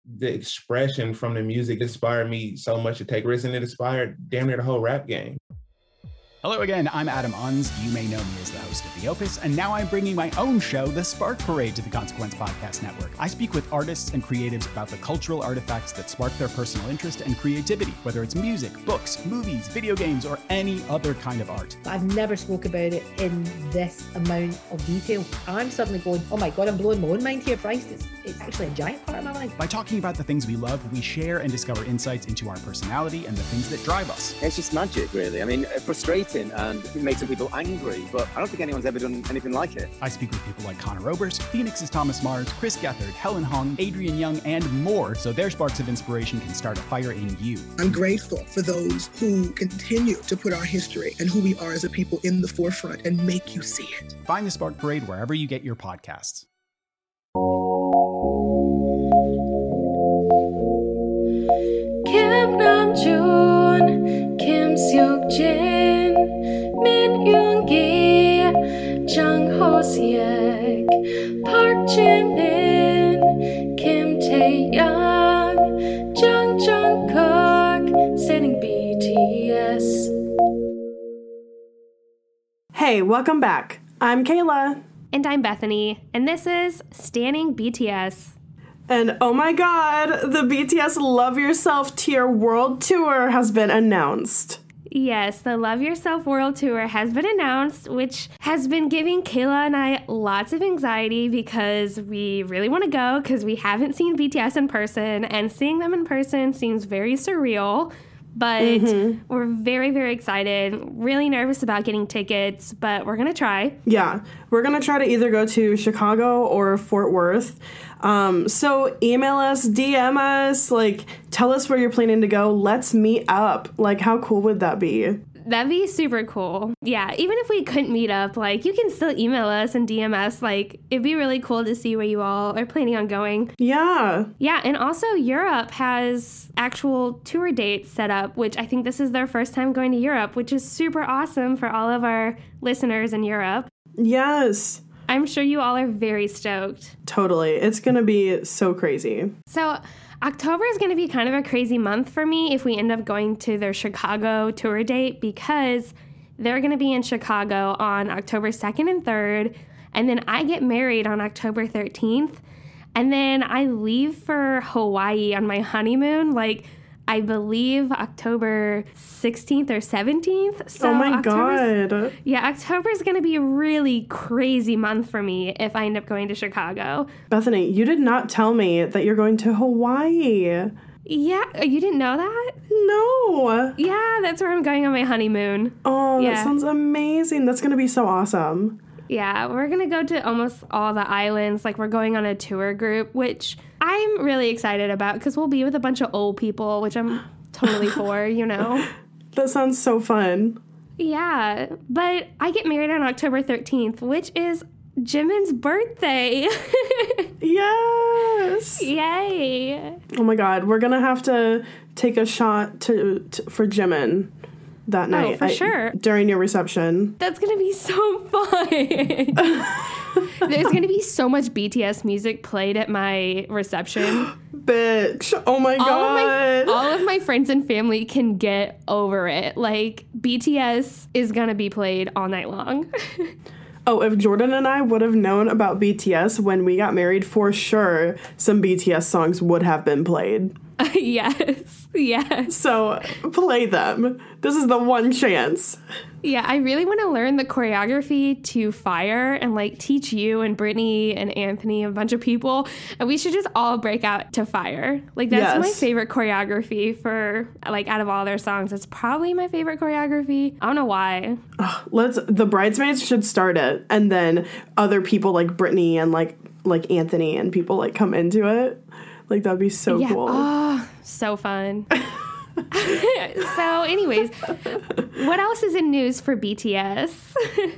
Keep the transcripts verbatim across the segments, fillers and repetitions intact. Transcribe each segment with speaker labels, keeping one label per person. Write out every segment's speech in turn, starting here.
Speaker 1: the expression from the music inspired me so much to take risks, and it inspired damn near the whole rap game.
Speaker 2: Hello again, I'm Adam Unz. You may know me as the host of The Opus, and now I'm bringing my own show, The Spark Parade, to the Consequence Podcast Network. I speak with artists and creatives about the cultural artifacts that spark their personal interest and creativity, whether it's music, books, movies, video games, or any other kind of art.
Speaker 3: I've never spoke about it in this amount of detail. I'm suddenly going, oh my God, I'm blowing my own mind here, Christ. It's, it's actually a giant part of my life.
Speaker 2: By talking about the things we love, we share and discover insights into our personality and the things that drive us.
Speaker 4: It's just magic, really. I mean, frustrating. And it makes some people angry, but I don't think anyone's ever done anything like it.
Speaker 2: I speak with people like Connor Oberst, Phoenix's Thomas Mars, Chris Gethard, Helen Hong, Adrian Young, and more, so their sparks of inspiration can start a fire in you.
Speaker 5: I'm grateful for those who continue to put our history and who we are as a people in the forefront and make you see it.
Speaker 2: Find The Spark Parade wherever you get your podcasts.
Speaker 6: Kim Namjoon, Kim Seok Jin, Min Yoon Gi, Jung Ho Seok, Park Jin Min, Kim Tae Young, Jung Jungkook, standing B T S.
Speaker 7: Hey, welcome back. I'm Kayla.
Speaker 8: And I'm Bethany, and this is Standing B T S.
Speaker 7: And oh my God, the B T S Love Yourself Tier World Tour has been announced.
Speaker 8: Yes, the Love Yourself World Tour has been announced, which has been giving Kayla and I lots of anxiety because we really want to go because we haven't seen B T S in person, and seeing them in person seems very surreal. But mm-hmm. we're very, very excited, really nervous about getting tickets, but we're going to try.
Speaker 7: Yeah, we're going to try to either go to Chicago or Fort Worth. Um, so email us, D M us, like, tell us where you're planning to go. Let's meet up. Like, how cool would that be?
Speaker 8: That'd be super cool. Yeah, even if we couldn't meet up, like, you can still email us and D M us. Like, it'd be really cool to see where you all are planning on going.
Speaker 7: Yeah.
Speaker 8: Yeah, and also Europe has actual tour dates set up, which I think this is their first time going to Europe, which is super awesome for all of our listeners in Europe.
Speaker 7: Yes.
Speaker 8: I'm sure you all are very stoked.
Speaker 7: Totally. It's going to be so crazy.
Speaker 8: So October is going to be kind of a crazy month for me if we end up going to their Chicago tour date, because they're going to be in Chicago on October second and third, and then I get married on October thirteenth, and then I leave for Hawaii on my honeymoon, like, I believe October sixteenth or seventeenth. So
Speaker 7: oh my
Speaker 8: October's,
Speaker 7: God.
Speaker 8: Yeah, October is going to be a really crazy month for me if I end up going to Chicago.
Speaker 7: Bethany, you did not tell me that you're going to Hawaii.
Speaker 8: Yeah, you didn't know that?
Speaker 7: No.
Speaker 8: Yeah, that's where I'm going on my honeymoon.
Speaker 7: Oh,
Speaker 8: yeah.
Speaker 7: That sounds amazing. That's going to be so awesome.
Speaker 8: Yeah, we're going to go to almost all the islands. Like, we're going on a tour group, which I'm really excited about because we'll be with a bunch of old people, which I'm totally for, you know.
Speaker 7: That sounds so fun.
Speaker 8: Yeah, but I get married on October thirteenth, which is Jimin's birthday.
Speaker 7: Yes.
Speaker 8: Yay.
Speaker 7: Oh my God, we're going to have to take a shot to, to for Jimin that night.
Speaker 8: Oh, for
Speaker 7: I,
Speaker 8: sure.
Speaker 7: During your reception.
Speaker 8: That's going to be so fun. There's going to be so much B T S music played at my reception.
Speaker 7: Bitch. Oh my
Speaker 8: all
Speaker 7: God.
Speaker 8: Of my, all of my friends and family can get over it. Like, B T S is going to be played all night long.
Speaker 7: Oh, if Jordan and I would have known about B T S when we got married, for sure, some B T S songs would have been played.
Speaker 8: Uh, yes, yes.
Speaker 7: So play them. This is the one chance.
Speaker 8: Yeah, I really want to learn the choreography to Fire and, like, teach you and Brittany and Anthony, a bunch of people. And we should just all break out to Fire. Like, that's
Speaker 7: yes.
Speaker 8: my favorite choreography for, like, out of all their songs. It's probably my favorite choreography. I don't know why.
Speaker 7: Uh, let's, the bridesmaids should start it. And then other people like Brittany and, like, like Anthony and people, like, come into it. Like, that'd be so
Speaker 8: yeah.
Speaker 7: cool.
Speaker 8: Oh, so fun. So, anyways, what else is in news for B T S?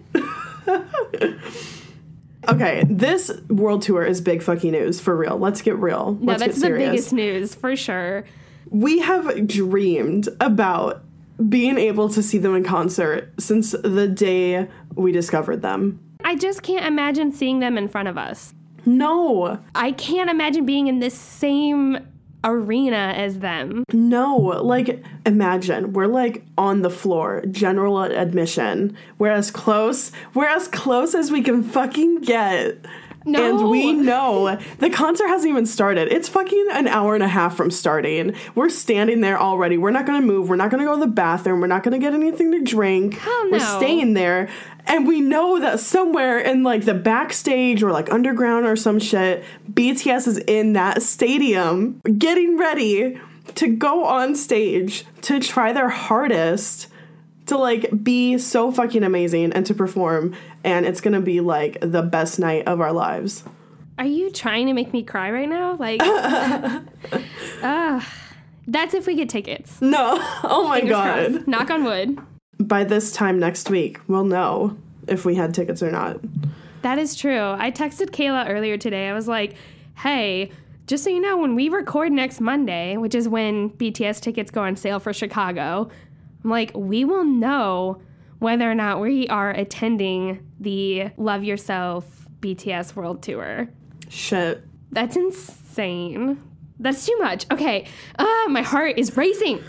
Speaker 7: Okay, this world tour is big fucking news, for real. Let's get real.
Speaker 8: No,
Speaker 7: Let's
Speaker 8: that's
Speaker 7: get
Speaker 8: the
Speaker 7: serious.
Speaker 8: biggest news, for sure.
Speaker 7: We have dreamed about being able to see them in concert since the day we discovered them.
Speaker 8: I just can't imagine seeing them in front of us.
Speaker 7: No.
Speaker 8: I can't imagine being in this same arena as them.
Speaker 7: No, like, imagine we're like on the floor, general admission. We're as close, we're as close as we can fucking get.
Speaker 8: No.
Speaker 7: And we know the concert hasn't even started. It's fucking an hour and a half from starting. We're standing there already. We're not going to move. We're not going to go to the bathroom. We're not going to get anything to drink.
Speaker 8: Hell no.
Speaker 7: We're staying there. And we know that somewhere in like the backstage or like underground or some shit, B T S is in that stadium getting ready to go on stage to try their hardest to like be so fucking amazing and to perform, and it's gonna be like the best night of our lives.
Speaker 8: Are you trying to make me cry right now? Like, uh, that's if we get tickets.
Speaker 7: No. Oh my
Speaker 8: Fingers
Speaker 7: God.
Speaker 8: crossed. Knock on wood.
Speaker 7: By this time next week, we'll know if we had tickets or not.
Speaker 8: That is true. I texted Kayla earlier today. I was like, hey, just so you know, when we record next Monday, which is when B T S tickets go on sale for Chicago, I'm like, we will know whether or not we are attending the Love Yourself B T S World Tour.
Speaker 7: Shit.
Speaker 8: That's insane. That's too much. Okay. Ah, my heart is racing.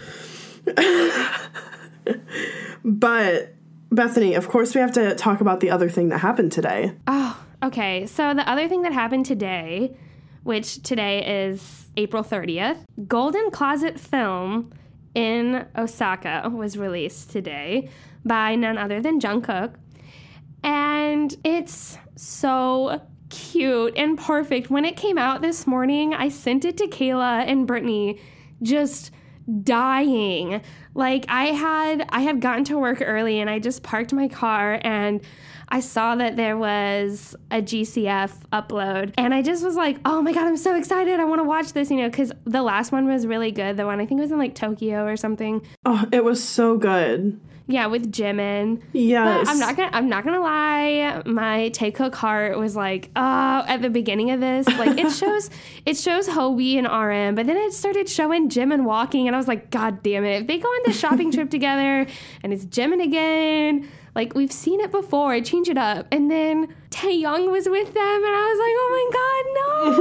Speaker 7: But, Bethany, of course we have to talk about the other thing that happened today.
Speaker 8: Oh, okay. So the other thing that happened today, which today is April thirtieth, Golden Closet Film in Osaka was released today by none other than Jungkook. And it's so cute and perfect. When it came out this morning, I sent it to Kayla and Brittany just dying. Like I had I had gotten to work early and I just parked my car and I saw that there was a G C F upload and I just was like, oh my God, I'm so excited. I want to watch this, you know, because the last one was really good. The one I think it was in like Tokyo or something.
Speaker 7: Oh, it was so good.
Speaker 8: Yeah, with Jimin.
Speaker 7: Yes.
Speaker 8: But I'm not gonna I'm not gonna lie, my Taekook heart was like, oh, at the beginning of this. Like it shows it shows Hobie and R M, but then it started showing Jimin walking and I was like, God damn it. If they go on this shopping trip together and it's Jimin again, like we've seen it before, I change it up. And then Taeyoung was with them and I was like,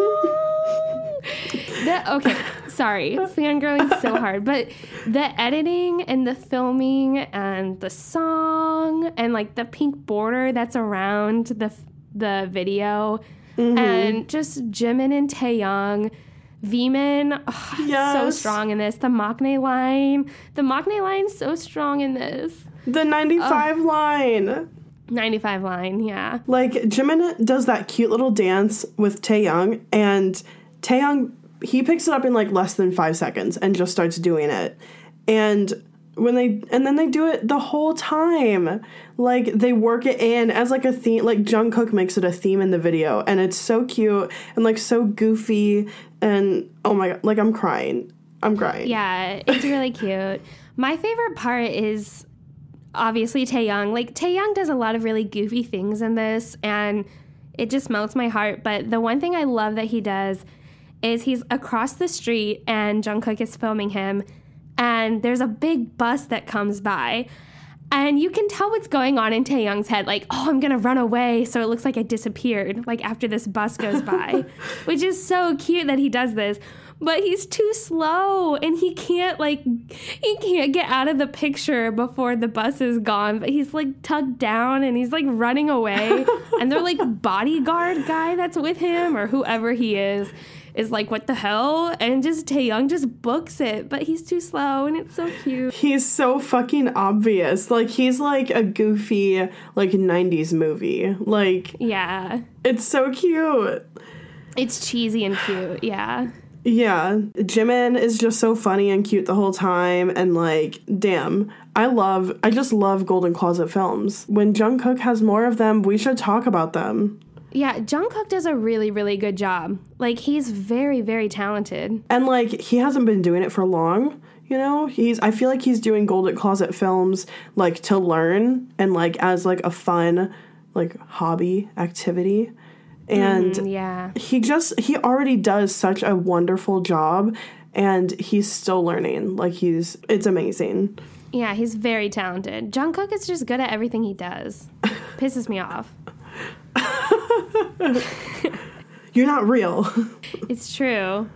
Speaker 8: oh my God, no. that, okay, sorry, fangirling so hard, but the editing and the filming and the song and like the pink border that's around the the video, mm-hmm. and just Jimin and Taeyoung, Veeman, oh, yes. so strong in this. The Maknae line, the Maknae line, so strong in this.
Speaker 7: The ninety-five oh. line.
Speaker 8: ninety-five line, yeah.
Speaker 7: Like Jimin does that cute little dance with Taeyoung, and Taeyoung, he picks it up in like less than five seconds and just starts doing it. And when they and then they do it the whole time. Like they work it in as like a theme, like Jungkook makes it a theme in the video, and it's so cute and like so goofy, and oh my God, like I'm crying. I'm crying.
Speaker 8: Yeah, it's really cute. My favorite part is obviously Taeyoung. Like Taeyoung does a lot of really goofy things in this and it just melts my heart. But the one thing I love that he does is he's across the street and Jungkook is filming him and there's a big bus that comes by and you can tell what's going on in Taeyoung's head. Like, oh, I'm going to run away so it looks like I disappeared, like after this bus goes by, which is so cute that he does this. But he's too slow and he can't like, he can't get out of the picture before the bus is gone. But he's like tugged down and he's like running away. And they're like bodyguard guy that's with him or whoever he is, is like, what the hell? And just Taeyoung just books it, but he's too slow and it's so cute.
Speaker 7: He's so fucking obvious. Like he's like a goofy like nineties movie. Like,
Speaker 8: yeah,
Speaker 7: it's so cute.
Speaker 8: It's cheesy and cute. Yeah.
Speaker 7: Yeah, Jimin is just so funny and cute the whole time, and like, damn, I love, I just love Golden Closet films. When Jungkook has more of them, we should talk about them.
Speaker 8: Yeah, Jungkook does a really, really good job. Like, he's very, very talented.
Speaker 7: And like, he hasn't been doing it for long, you know? He's, I feel like he's doing Golden Closet films, like, to learn, and like, as like a fun, like, hobby activity. And
Speaker 8: mm, yeah.
Speaker 7: he just, he already does such a wonderful job and he's still learning. Like he's, it's amazing.
Speaker 8: Yeah, he's very talented. Jungkook is just good at everything he does. Pisses me off.
Speaker 7: You're not real.
Speaker 8: It's true.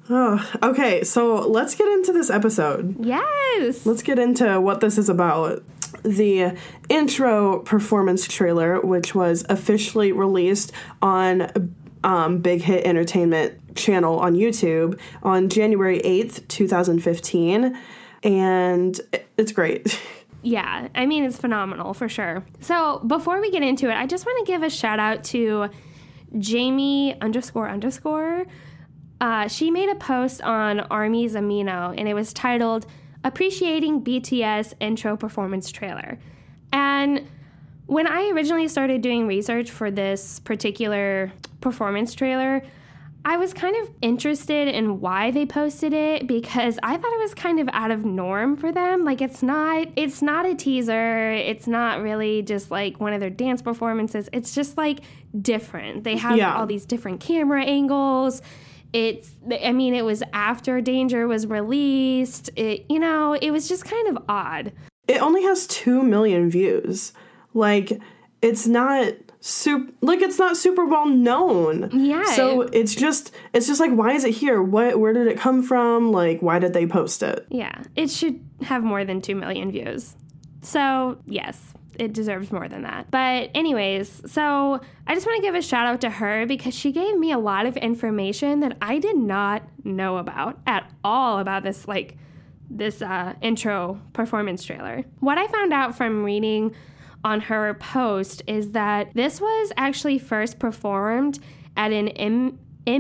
Speaker 7: Oh, okay, so let's get into this episode.
Speaker 8: Yes.
Speaker 7: Let's get into what this is about. The intro performance trailer, which was officially released on um, Big Hit Entertainment channel on YouTube on January eighth, twenty fifteen, and it's great.
Speaker 8: Yeah, I mean, it's phenomenal for sure. So before we get into it, I just want to give a shout out to Jamie underscore underscore. Uh, she made a post on Army's Amino, and it was titled Appreciating B T S Intro Performance Trailer. And when I originally started doing research for this particular performance trailer, I was kind of interested in why they posted it because I thought it was kind of out of norm for them. Like it's not it's not a teaser. It's not really just like one of their dance performances. It's just like different. They have
Speaker 7: Yeah.
Speaker 8: all these different camera angles. It's I mean, it was after Danger was released. It you know, it was just kind of odd.
Speaker 7: It only has two million views. Like it's not super like it's not super well known.
Speaker 8: Yeah.
Speaker 7: So it's just it's just like, why is it here? What where did it come from? Like, why did they post it?
Speaker 8: Yeah, it should have more than two million views. So, yes, it deserves more than that. But anyways, so I just want to give a shout out to her because she gave me a lot of information that I did not know about at all about this, like, this uh, intro performance trailer. What I found out from reading on her post is that this was actually first performed at an M-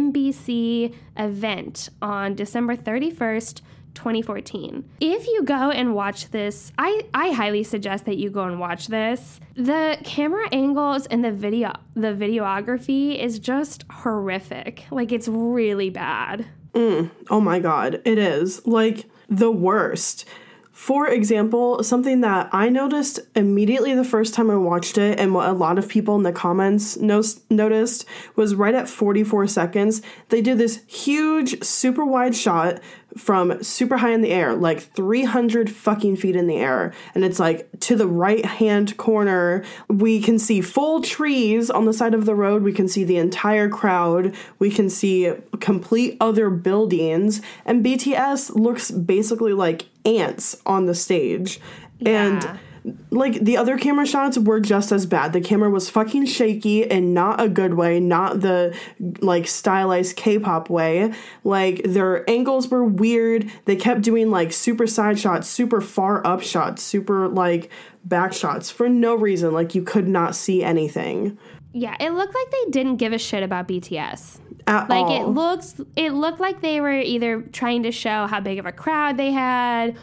Speaker 8: NBC event on December thirty-first, twenty fourteen. If you go and watch this, I, I highly suggest that you go and watch this. The camera angles and the video the videography is just horrific. Like, it's really bad.
Speaker 7: Mm, oh my god, it is. Like, the worst. For example, something that I noticed immediately the first time I watched it, and what a lot of people in the comments no- noticed, was right at forty-four seconds, they did this huge, super wide shot from super high in the air, like three hundred fucking feet in the air. And it's like to the right hand corner, we can see full trees on the side of the road. We can see the entire crowd. We can see complete other buildings. And B T S looks basically like ants on the stage.
Speaker 8: Yeah.
Speaker 7: And like, the other camera shots were just as bad. The camera was fucking shaky in not a good way, not the, like, stylized K-pop way. Like, their angles were weird. They kept doing, like, super side shots, super far up shots, super, like, back shots for no reason. Like, you could not see anything.
Speaker 8: Yeah, it looked like they didn't give a shit about B T S.
Speaker 7: At
Speaker 8: like,
Speaker 7: all.
Speaker 8: it looks, it looked like they were either trying to show how big of a crowd they had,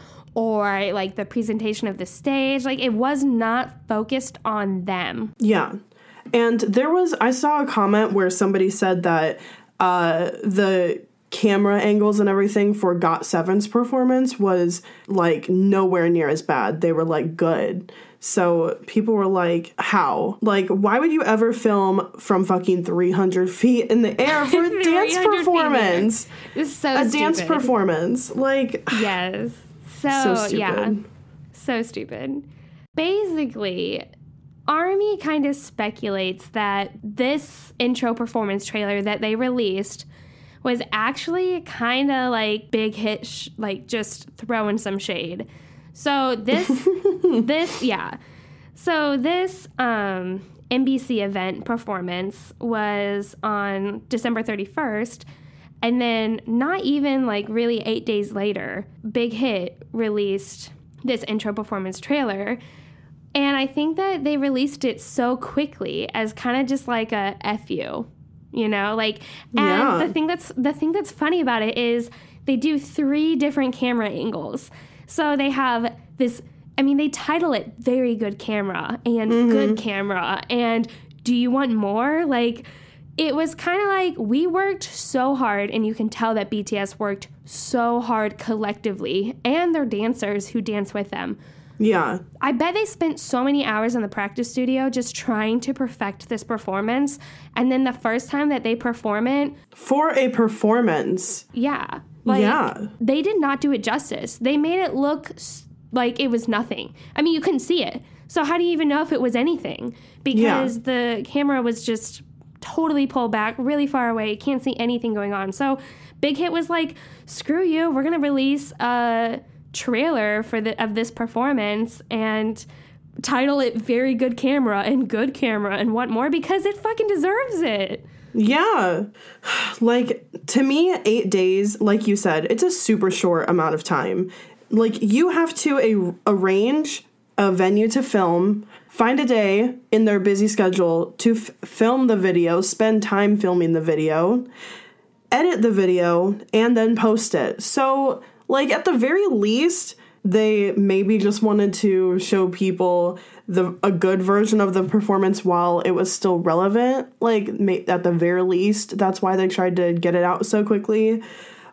Speaker 8: or like the presentation of the stage. Like, it was not focused on them.
Speaker 7: Yeah. And there was, I saw a comment where somebody said that uh, the camera angles and everything for got seven's performance was like nowhere near as bad. They were like good. So people were like, how? Like, why would you ever film from fucking three hundred feet in the air for a dance performance?
Speaker 8: It's so
Speaker 7: a
Speaker 8: stupid.
Speaker 7: dance performance. Like,
Speaker 8: yes. So,
Speaker 7: so stupid.
Speaker 8: yeah. So stupid. Basically, Army kind of speculates that this intro performance trailer that they released was actually kind of like Big Hit, sh- like just throwing some shade. So this, this, yeah. So this um, N B C event performance was on December thirty-first. And then not even like really eight days later, Big Hit released this intro performance trailer. And I think that they released it so quickly as kind of just like a F you, you know, like, and
Speaker 7: Yeah.
Speaker 8: the thing that's, the thing that's funny about it is they do three different camera angles. So they have this, I mean, they title it Very Good Camera and
Speaker 7: Mm-hmm.
Speaker 8: Good Camera and Do You Want More? Like, it was kind of like we worked so hard, and you can tell that B T S worked so hard collectively, and their dancers who dance with them.
Speaker 7: yeah.
Speaker 8: I bet they spent so many hours in the practice studio just trying to perfect this performance. And then the first time that they perform it,
Speaker 7: For a performance.
Speaker 8: yeah, like
Speaker 7: Yeah.
Speaker 8: they did not do it justice. They made it look s- like it was nothing. I mean, you couldn't see it. So how do you even know if it was anything? Because the camera was just totally pulled back, really far away. You can't see anything going on. So Big Hit was like, screw you, we're going to release a trailer for the of this performance and title it Very Good Camera and Good Camera and what more, because it fucking deserves it.
Speaker 7: Yeah. Like, to me, eight days, like you said, it's a super short amount of time. Like, you have to a- arrange a venue to film, find a day in their busy schedule to f- film the video, spend time filming the video, edit the video, and then post it. So, like, at the very least, they maybe just wanted to show people the a good version of the performance while it was still relevant. Like, may, at the very least, that's why they tried to get it out so quickly.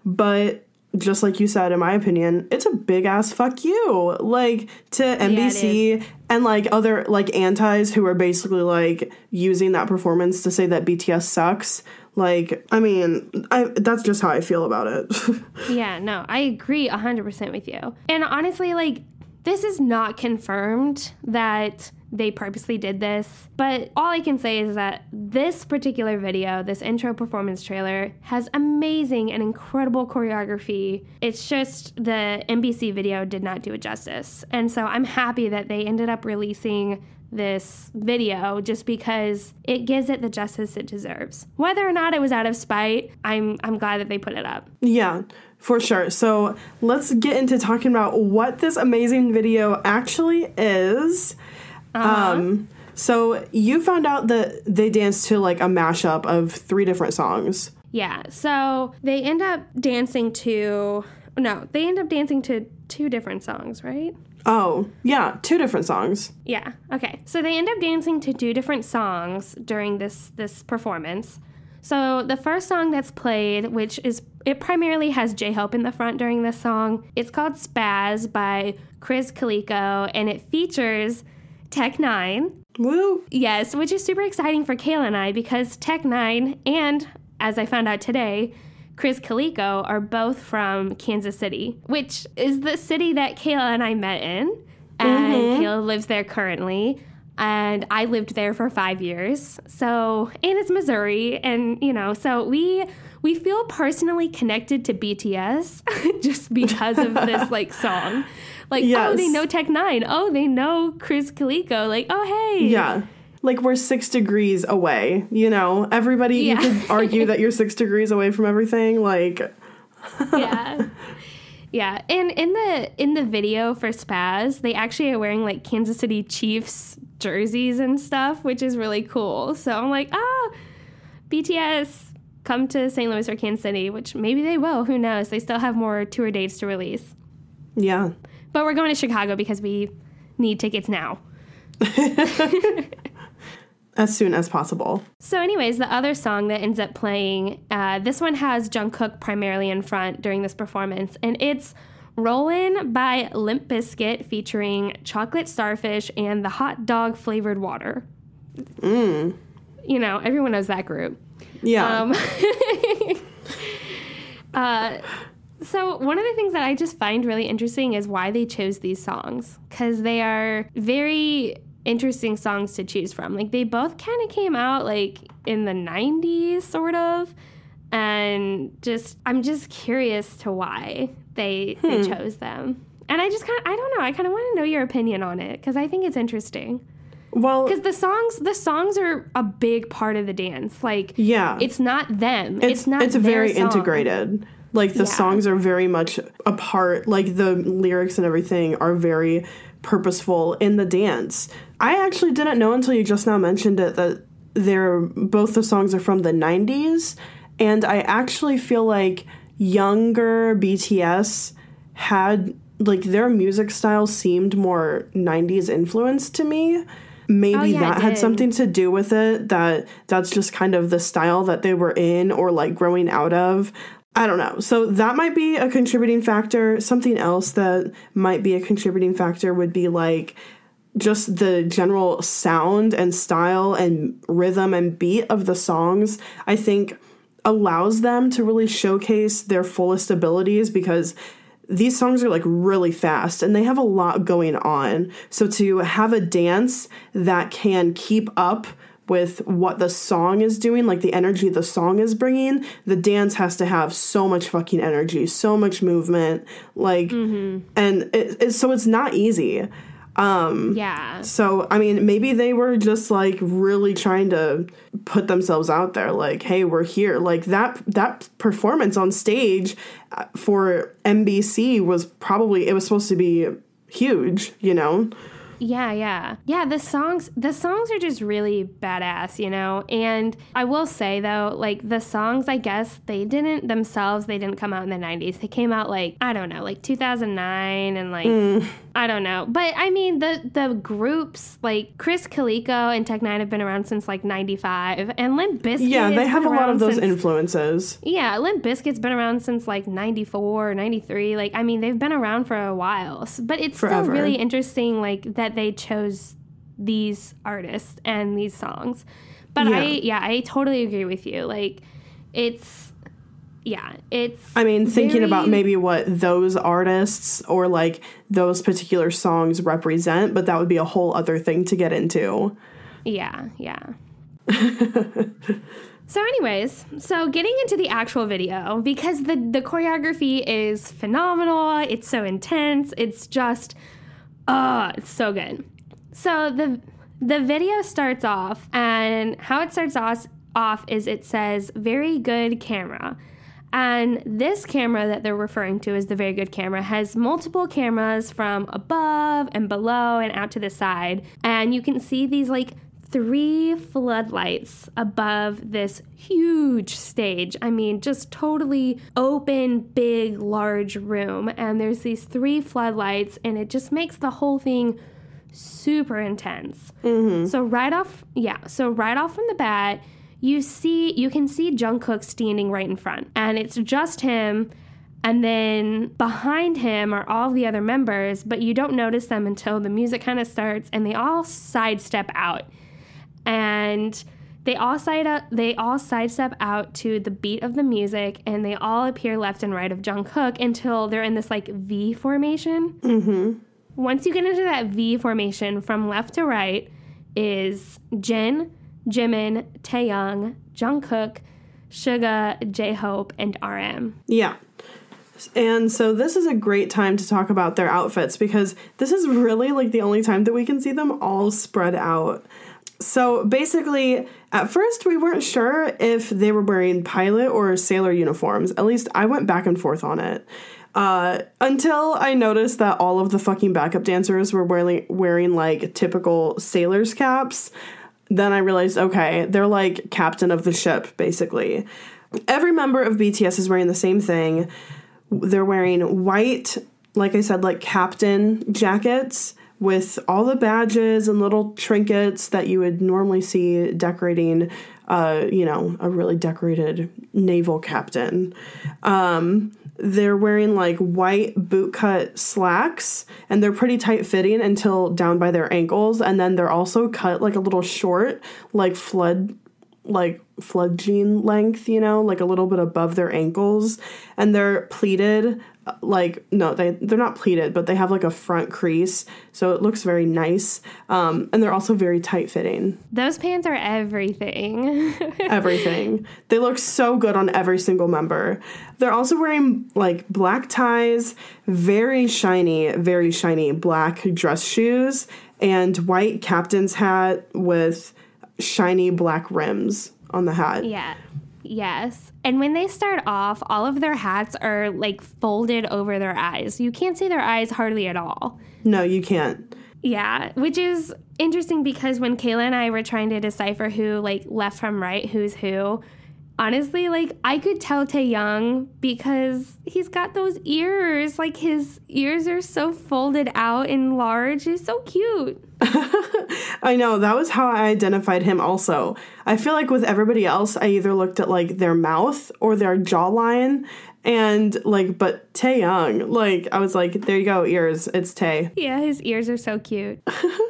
Speaker 7: But just like you said, in my opinion, it's a big ass fuck you, like, to N B C
Speaker 8: yeah,
Speaker 7: and like other like antis who are basically like using that performance to say that B T S sucks. Like, I mean, I, that's just how I feel about it.
Speaker 8: Yeah, no, I agree one hundred percent with you. And honestly, like, this is not confirmed that they purposely did this, but all I can say is that this particular video, this intro performance trailer, has amazing and incredible choreography. It's just the N B C video did not do it justice. And so I'm happy that they ended up releasing this video just because it gives it the justice it deserves. Whether or not it was out of spite, I'm I'm glad that they put it up.
Speaker 7: Yeah, for sure. So let's get into talking about what this amazing video actually is.
Speaker 8: Uh-huh.
Speaker 7: Um, so you found out that they danced to like a mashup of three different songs.
Speaker 8: Yeah, so they end up dancing to, no, they end up dancing to two different songs, right?
Speaker 7: Oh, yeah, two different songs.
Speaker 8: Yeah, okay. So they end up dancing to two different songs during this this performance. So the first song that's played, which is, it primarily has J-Hope in the front during this song. It's called Spaz by Chris Calico, and it features Tech Nine.
Speaker 7: Woo!
Speaker 8: Yes, which is super exciting for Kayla and I because Tech Nine and, as I found out today, Chris Calico are both from Kansas City, which is the city that Kayla and I met in. And mm-hmm. Kayla lives there currently. And I lived there for five years. So, and it's Missouri. And, you know, so we we feel personally connected to B T S just because of this, like, song. Like, yes. Oh, they know Tech Nine. Oh, they know Chris Calico. Like, oh, hey.
Speaker 7: Yeah. Like, we're six degrees away, you know? Everybody, yeah. You could argue that you're six degrees away from everything. Like,
Speaker 8: yeah. Yeah. And in the in the video for Spaz, they actually are wearing, like, Kansas City Chiefs jerseys and stuff, which is really cool. So I'm like, ah, B T S, come to Saint Louis or Kansas City, which maybe they will. Who knows? They still have more tour dates to release.
Speaker 7: Yeah.
Speaker 8: But we're going to Chicago because we need tickets now.
Speaker 7: As soon as possible.
Speaker 8: So anyways, the other song that ends up playing, uh, this one has Jungkook primarily in front during this performance, and it's Rollin' by Limp Bizkit featuring Chocolate Starfish and the Hot Dog Flavored Water.
Speaker 7: Mm.
Speaker 8: You know, everyone knows that group.
Speaker 7: Yeah.
Speaker 8: Um, uh, so one of the things that I just find really interesting is why they chose these songs, because they are very interesting songs to choose from. Like, they both kind of came out like in the nineties, sort of, and just I'm just curious to why they hmm. they chose them. And I just kind of I don't know. I kind of want to know your opinion on it because I think it's interesting.
Speaker 7: Well,
Speaker 8: because the songs the songs are a big part of the dance. Like,
Speaker 7: yeah,
Speaker 8: it's not them.
Speaker 7: It's,
Speaker 8: it's not.
Speaker 7: It's
Speaker 8: their
Speaker 7: very
Speaker 8: song.
Speaker 7: integrated. Like, the yeah. songs are very much a part. Like, the lyrics and everything are very purposeful in the dance. I actually didn't know until you just now mentioned it that they're both the songs are from the nineties, and I actually feel like younger B T S had, like, their music style seemed more nineties influenced to me. Maybe oh, yeah, that had something to do with it, that that's just kind of the style that they were in or, like, growing out of. I don't know. So that might be a contributing factor. Something else that might be a contributing factor would be, like, just the general sound and style and rhythm and beat of the songs, I think, allows them to really showcase their fullest abilities, because these songs are, like, really fast and they have a lot going on. So to have a dance that can keep up with what the song is doing, like the energy the song is bringing, the dance has to have so much fucking energy, so much movement, like, mm-hmm. and it, it, so it's not easy. Um,
Speaker 8: yeah.
Speaker 7: So, I mean, maybe they were just, like, really trying to put themselves out there, like, hey, we're here. Like, that that performance on stage for N B C was probably, it was supposed to be huge, you know?
Speaker 8: Yeah, yeah. Yeah, the songs the songs are just really badass, you know? And I will say, though, like, the songs, I guess, they didn't themselves, they didn't come out in the nineties. They came out, like, I don't know, like two thousand nine and, like, mm. I don't know. But, I mean, the, the groups, like, Chris Calico and Tech Nine have been around since, like, ninety-five. And Limp Bizkit
Speaker 7: Yeah, they have a lot of those
Speaker 8: since,
Speaker 7: influences.
Speaker 8: Yeah, Limp Bizkit's been around since, like, ninety-four, ninety-three. Like, I mean, they've been around for a while. But it's
Speaker 7: Forever.
Speaker 8: still really interesting, like, that they chose these artists and these songs. But
Speaker 7: yeah.
Speaker 8: I, yeah, I totally agree with you. Like, it's, yeah, it's.
Speaker 7: I mean, thinking
Speaker 8: very,
Speaker 7: about maybe what those artists or like those particular songs represent, but that would be a whole other thing to get into.
Speaker 8: Yeah, yeah. So anyways, so getting into the actual video, because the, the choreography is phenomenal. It's so intense. It's just, oh, it's so good. So the the video starts off, and how it starts off, off is it says, very good camera. And this camera that they're referring to as the very good camera has multiple cameras from above and below and out to the side. And you can see these like three floodlights above this huge stage. I mean, just totally open, big, large room. And there's these three floodlights, and it just makes the whole thing super intense. Mm-hmm. So right off, yeah, so right off from the bat, you see, you can see Jungkook standing right in front, and it's just him. And then behind him are all the other members, but you don't notice them until the music kind of starts, and they all sidestep out. And they all side up, they all sidestep out to the beat of the music, and they all appear left and right of Jungkook until they're in this like V formation.
Speaker 7: Mm-hmm.
Speaker 8: Once you get into that V formation, from left to right is Jin, Jimin, Taehyung, Jungkook, Suga, J-Hope, and R M.
Speaker 7: Yeah. And so this is a great time to talk about their outfits, because this is really like the only time that we can see them all spread out. So basically, at first we weren't sure if they were wearing pilot or sailor uniforms. At least I went back and forth on it. Uh, until I noticed that all of the fucking backup dancers were wearing, wearing like typical sailor's caps. Then I realized, okay, they're like captain of the ship, basically. Every member of B T S is wearing the same thing. They're wearing white, like I said, like captain jackets with all the badges and little trinkets that you would normally see decorating, uh, you know, a really decorated naval captain. Um, they're wearing like white bootcut slacks, and they're pretty tight fitting until down by their ankles. And then they're also cut like a little short, like flood, like flood jean length, you know, like a little bit above their ankles. And they're pleated, like, no, they, they're not pleated, but they have like a front crease. So it looks very nice. Um, and they're also very tight fitting.
Speaker 8: Those pants are everything.
Speaker 7: Everything. They look so good on every single member. They're also wearing like black ties, very shiny, very shiny black dress shoes, and white captain's hat with shiny black rims on the hat.
Speaker 8: Yeah. Yes. And when they start off, all of their hats are like folded over their eyes. You can't see their eyes hardly at all.
Speaker 7: No, you can't.
Speaker 8: Yeah, which is interesting because when Kayla and I were trying to decipher who, like, left from right, who's who, honestly, like, I could tell Taehyung because he's got those ears. Like, his ears are so folded out and large. He's so cute.
Speaker 7: I know, that was how I identified him also. I feel like with everybody else, I either looked at, like, their mouth or their jawline, and, like, but Taehyung, like, I was like, there you go, ears, it's Tae.
Speaker 8: Yeah, his ears are so cute.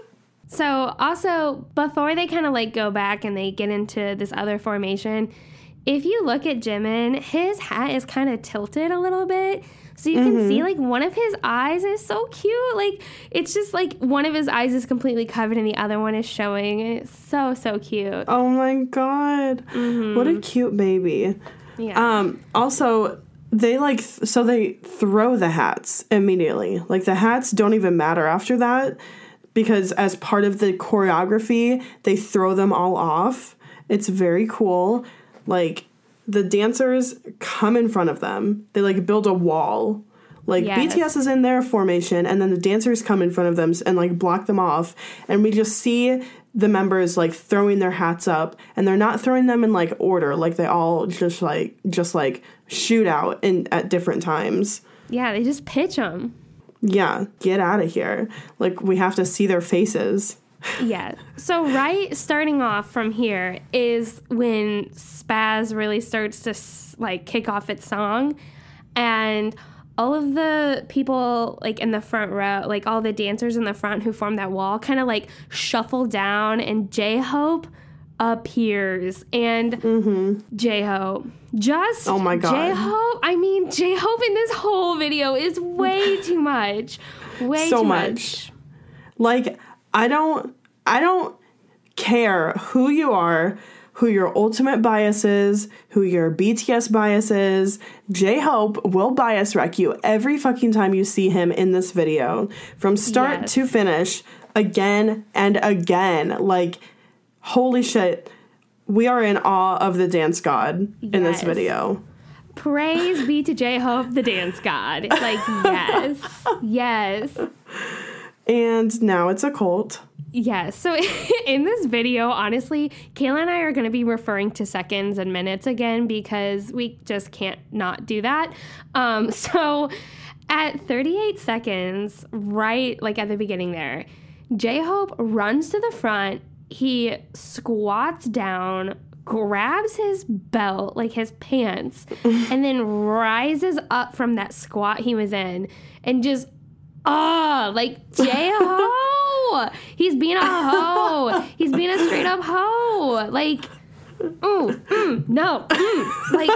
Speaker 8: So, also, before they kind of, like, go back and they get into this other formation, if you look at Jimin, his hat is kind of tilted a little bit. So you can see, like, one of his eyes is so cute. Like, it's just, like, one of his eyes is completely covered and the other one is showing. And it's so, so cute.
Speaker 7: Oh, my God. Mm-hmm. What a cute baby.
Speaker 8: Yeah.
Speaker 7: Um, also, they, like, th- so they throw the hats immediately. Like, the hats don't even matter after that because as part of the choreography, they throw them all off. It's very cool. Like, the dancers come in front of them. They, like, build a wall. Like, yes. B T S is in their formation, and then the dancers come in front of them and, like, block them off. And we just see the members, like, throwing their hats up. And they're not throwing them in, like, order. Like, they all just, like, just, like, shoot out in, at different times.
Speaker 8: Yeah, they just pitch them.
Speaker 7: Yeah, get out of here. Like, we have to see their faces.
Speaker 8: Yeah. So right starting off from here is when Spaz really starts to like kick off its song, and all of the people like in the front row, like all the dancers in the front who form that wall kind of like shuffle down, and J-Hope appears, and mm-hmm. J-Hope just
Speaker 7: oh my God.
Speaker 8: J-Hope I mean J-Hope in this whole video is way too much. Way
Speaker 7: so
Speaker 8: too
Speaker 7: much.
Speaker 8: much.
Speaker 7: Like I don't, I don't care who you are, who your ultimate bias is, who your B T S bias is. J-Hope will bias wreck you every fucking time you see him in this video. From start yes. to finish, again and again. Like, holy shit. We are in awe of the dance god yes. in this video.
Speaker 8: Praise be to J-Hope, the dance god. Like, yes. Yes.
Speaker 7: And now it's a cult.
Speaker 8: Yes. So in this video, honestly, Kayla and I are going to be referring to seconds and minutes again because we just can't not do that. Um, so at thirty-eight seconds, right like at the beginning there, J-Hope runs to the front. He squats down, grabs his belt, like his pants, and then rises up from that squat he was in and just Oh, like J-Ho! He's being a hoe. He's being a straight up hoe. Like, mm, mm, no, mm. Like,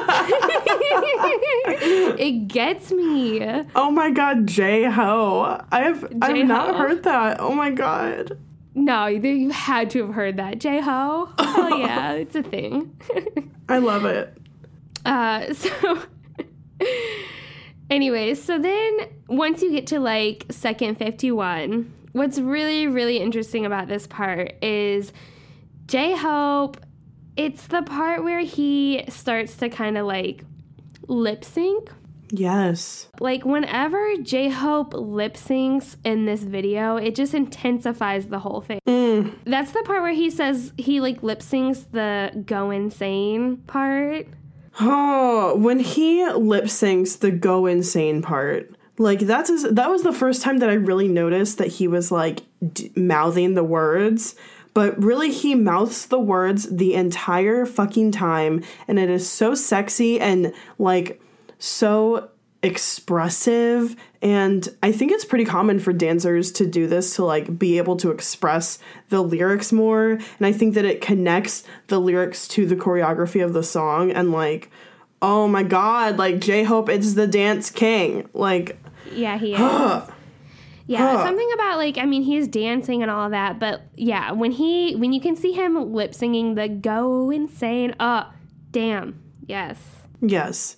Speaker 8: it gets me.
Speaker 7: Oh my God, J-Ho! I have J-Ho? I've not heard that. Oh my God.
Speaker 8: No, you had to have heard that. J-Ho? Oh yeah, it's a thing.
Speaker 7: I love it.
Speaker 8: Uh, so. Anyways, so then once you get to like second fifty-one, what's really, really interesting about this part is J-Hope, it's the part where he starts to kind of like lip sync.
Speaker 7: Yes.
Speaker 8: Like whenever J-Hope lip syncs in this video, it just intensifies the whole thing.
Speaker 7: Mm.
Speaker 8: That's the part where he says he like lip syncs the go insane part.
Speaker 7: Oh, when he lip syncs the go insane part, like that's his, that was the first time that I really noticed that he was like d- mouthing the words, but really he mouths the words the entire fucking time, and it is so sexy and like so expressive. And I think it's pretty common for dancers to do this, to like be able to express the lyrics more. And I think that it connects the lyrics to the choreography of the song. And like, oh my God, like J-Hope, it's the dance king. Like,
Speaker 8: yeah, he is. Yeah, something about like, I mean, he's dancing and all of that, but yeah, when he, when you can see him lip singing the go insane, oh, damn, yes.
Speaker 7: Yes.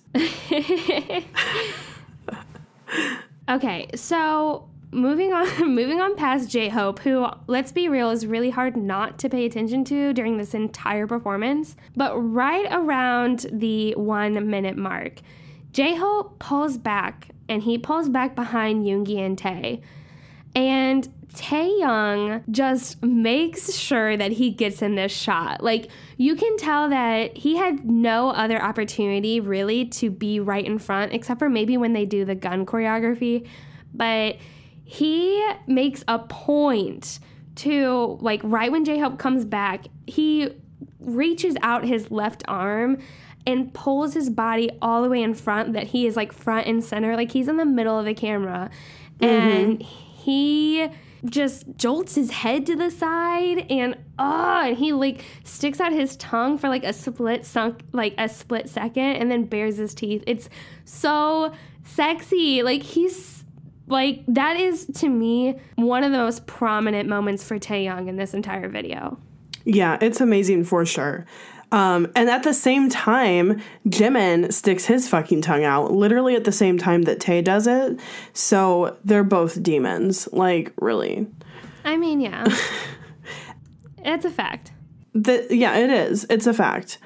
Speaker 8: Okay, so moving on moving on past J-Hope, who, let's be real, is really hard not to pay attention to during this entire performance. But right around the one minute mark, J-Hope pulls back, and he pulls back behind Yoongi and Tae. And Taehyung just makes sure that he gets in this shot. Like, you can tell that he had no other opportunity really to be right in front, except for maybe when they do the gun choreography. But he makes a point to, like, right when J-Hope comes back, he reaches out his left arm and pulls his body all the way in front, that he is, like, front and center. Like, he's in the middle of the camera. Mm-hmm. And he just jolts his head to the side, and oh, and he like sticks out his tongue for like a split sunk like a split second, and then bares his teeth. It's so sexy. Like, he's, like, that is, to me, one of the most prominent moments for Taehyung in this entire video.
Speaker 7: Yeah, it's amazing for sure. Um, and at the same time, Jimin sticks his fucking tongue out, literally at the same time that Tae does it. So they're both demons. Like, really.
Speaker 8: I mean, yeah. It's a fact.
Speaker 7: The, yeah, it is. It's a fact.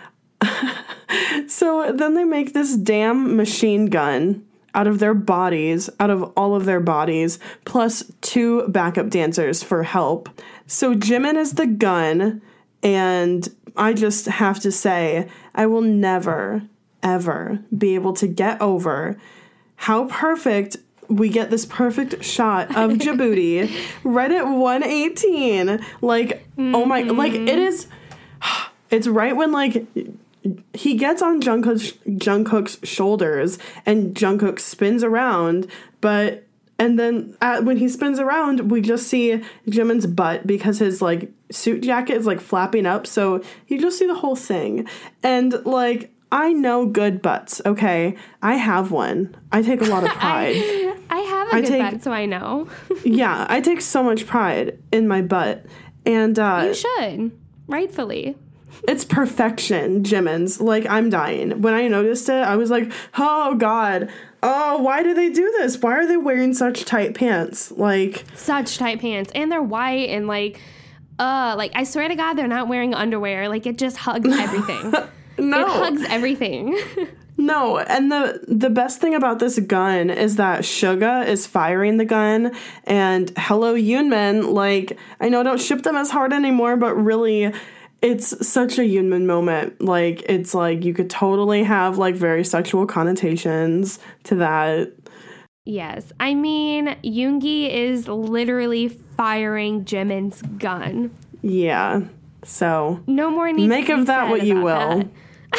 Speaker 7: So then they make this damn machine gun out of their bodies, out of all of their bodies, plus two backup dancers for help. So Jimin is the gun, and I just have to say, I will never, ever be able to get over how perfect we get this perfect shot of Djibouti right at one eighteen. Like, mm-hmm. oh my, like, it is, it's right when, like, he gets on Jungkook's, Jungkook's shoulders and Jungkook spins around, but, and then at, when he spins around, we just see Jimin's butt because his, like, suit jacket is, like, flapping up, so you just see the whole thing. And, like, I know good butts, okay? I have one. I take a lot of pride.
Speaker 8: I, I have a
Speaker 7: I
Speaker 8: good
Speaker 7: take,
Speaker 8: butt, so I know.
Speaker 7: Yeah, I take so much pride in my butt. And, uh...
Speaker 8: You should. Rightfully.
Speaker 7: It's perfection, Jimin's. Like, I'm dying. When I noticed it, I was like, oh, God. Oh, why do they do this? Why are they wearing such tight pants? Like...
Speaker 8: Such tight pants. And they're white and, like... Uh, like, I swear to God, they're not wearing underwear. Like, it just hugs everything.
Speaker 7: No.
Speaker 8: It hugs everything.
Speaker 7: No, and the the best thing about this gun is that Suga is firing the gun, and hello, Yoonmin. Like, I know I don't ship them as hard anymore, but really, it's such a Yoonmin moment. Like, it's like you could totally have, like, very sexual connotations to that.
Speaker 8: Yes. I mean, Yoongi is literally firing Jimin's gun.
Speaker 7: Yeah. So,
Speaker 8: no more needs
Speaker 7: make
Speaker 8: to be
Speaker 7: of that
Speaker 8: said
Speaker 7: what you
Speaker 8: about
Speaker 7: will.
Speaker 8: That.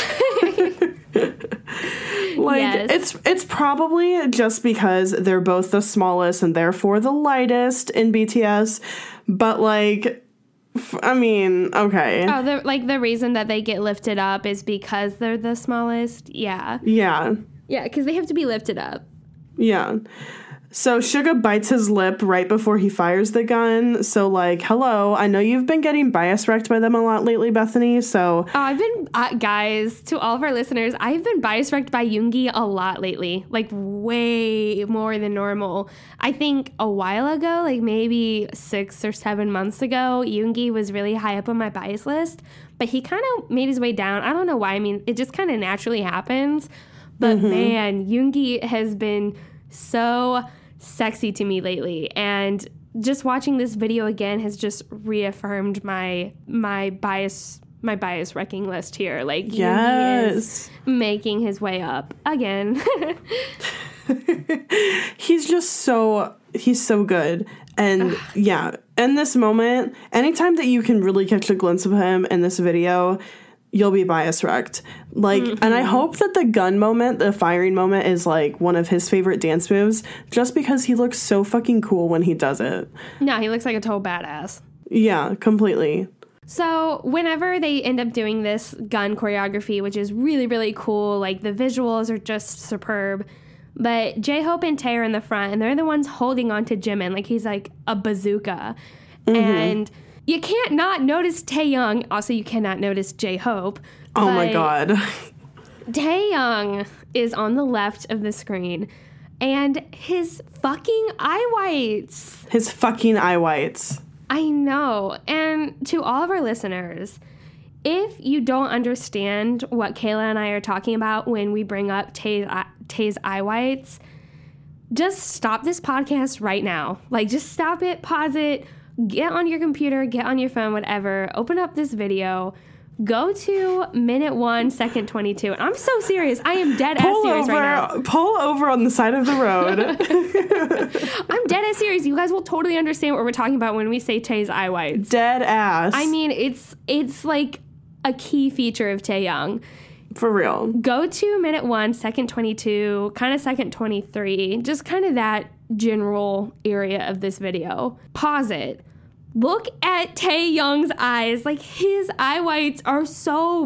Speaker 7: Like,
Speaker 8: yes.
Speaker 7: it's it's probably just because they're both the smallest and therefore the lightest in B T S, but, like, f- I mean, okay.
Speaker 8: Oh, the, like, the reason that they get lifted up is because they're the smallest? Yeah.
Speaker 7: Yeah.
Speaker 8: Yeah, because they have to be lifted up.
Speaker 7: Yeah. So Suga bites his lip right before he fires the gun. So, like, hello, I know you've been getting bias wrecked by them a lot lately, Bethany, so...
Speaker 8: Oh, I've been, uh, guys, to all of our listeners, I've been bias wrecked by Yoongi a lot lately. Like, way more than normal. I think a while ago, like maybe six or seven months ago, Yoongi was really high up on my bias list, but he kind of made his way down. I don't know why. I mean, it just kind of naturally happens. But, mm-hmm. man, Yoongi has been so sexy to me lately, and just watching this video again has just reaffirmed my my bias my bias wrecking list here. Like, yes, Yoongi is making his way up again.
Speaker 7: He's just so he's so good. And yeah, in this moment, anytime that you can really catch a glimpse of him in this video, you'll be bias wrecked. Like, mm-hmm. and I hope that the gun moment, the firing moment, is, like, one of his favorite dance moves, just because he looks so fucking cool when he does it.
Speaker 8: No, he looks like a total badass.
Speaker 7: Yeah, completely.
Speaker 8: So whenever they end up doing this gun choreography, which is really, really cool, like, the visuals are just superb, but J-Hope and Tae are in the front, and they're the ones holding on to Jimin, like he's like a bazooka. Mm-hmm. And you can't not notice Taehyung. Also, you cannot notice J-Hope.
Speaker 7: Oh, my God.
Speaker 8: Taehyung is on the left of the screen, and his fucking eye whites.
Speaker 7: His fucking eye whites.
Speaker 8: I know. And to all of our listeners, if you don't understand what Kayla and I are talking about when we bring up Tae's, Tae's eye whites, just stop this podcast right now. Like, just stop it, pause it, get on your computer, get on your phone, whatever, open up this video, go to minute one, second twenty-two. I'm so serious. I am dead ass serious
Speaker 7: over,
Speaker 8: right now.
Speaker 7: Pull over on the side of the road.
Speaker 8: I'm dead ass serious. You guys will totally understand what we're talking about when we say Tae's eye whites.
Speaker 7: Dead ass.
Speaker 8: I mean, it's it's like a key feature of Taehyung.
Speaker 7: For real.
Speaker 8: Go to minute one, second twenty-two, kind of second twenty-three, just kind of that general area of this video. Pause it. Look at Taehyung's eyes. Like, his eye whites are so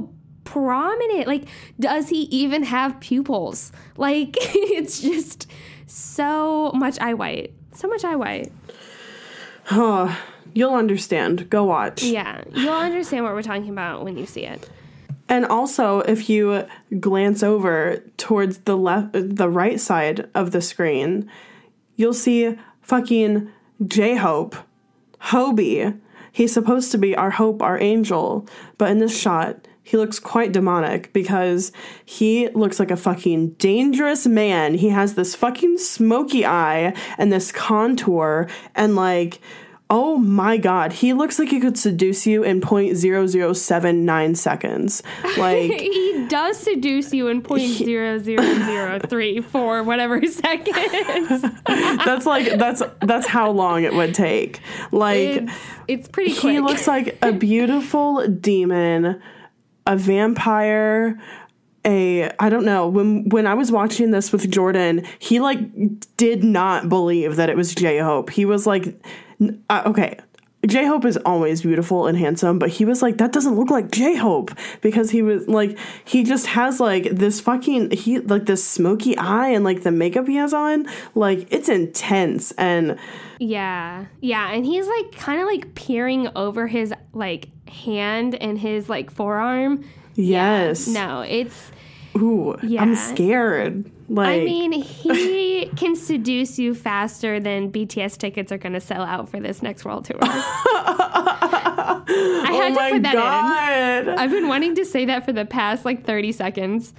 Speaker 8: prominent. Like, does he even have pupils? Like, it's just so much eye white. So much eye white.
Speaker 7: Oh, you'll understand. Go watch.
Speaker 8: Yeah, you'll understand what we're talking about when you see it.
Speaker 7: And also, if you glance over towards the left, the right side of the screen, you'll see fucking J-Hope, Hobie. He's supposed to be our hope, our angel, but in this shot, he looks quite demonic because he looks like a fucking dangerous man. He has this fucking smoky eye and this contour and like, oh my God, he looks like he could seduce you in zero point zero zero seven nine seconds. Like
Speaker 8: he does seduce you in zero point zero zero zero three four whatever seconds.
Speaker 7: That's like that's that's how long it would take. Like
Speaker 8: it's, it's pretty quick.
Speaker 7: He looks like a beautiful demon, a vampire, a I don't know. When when I was watching this with Jordan, he like did not believe that it was J-Hope. He was like, uh, okay, J-Hope is always beautiful and handsome, but he was like, that doesn't look like J-Hope, because he was like, he just has like this fucking he like this smoky eye and like the makeup he has on, like it's intense. And
Speaker 8: yeah, yeah, and he's like kind of like peering over his like hand and his like forearm.
Speaker 7: Yes.
Speaker 8: Yeah, no, it's
Speaker 7: ooh,
Speaker 8: yeah.
Speaker 7: I'm scared. Like,
Speaker 8: I mean, he can seduce you faster than B T S tickets are going to sell out for this next world tour. I had
Speaker 7: oh
Speaker 8: to put that
Speaker 7: God.
Speaker 8: in. I've been wanting to say that for the past like thirty seconds.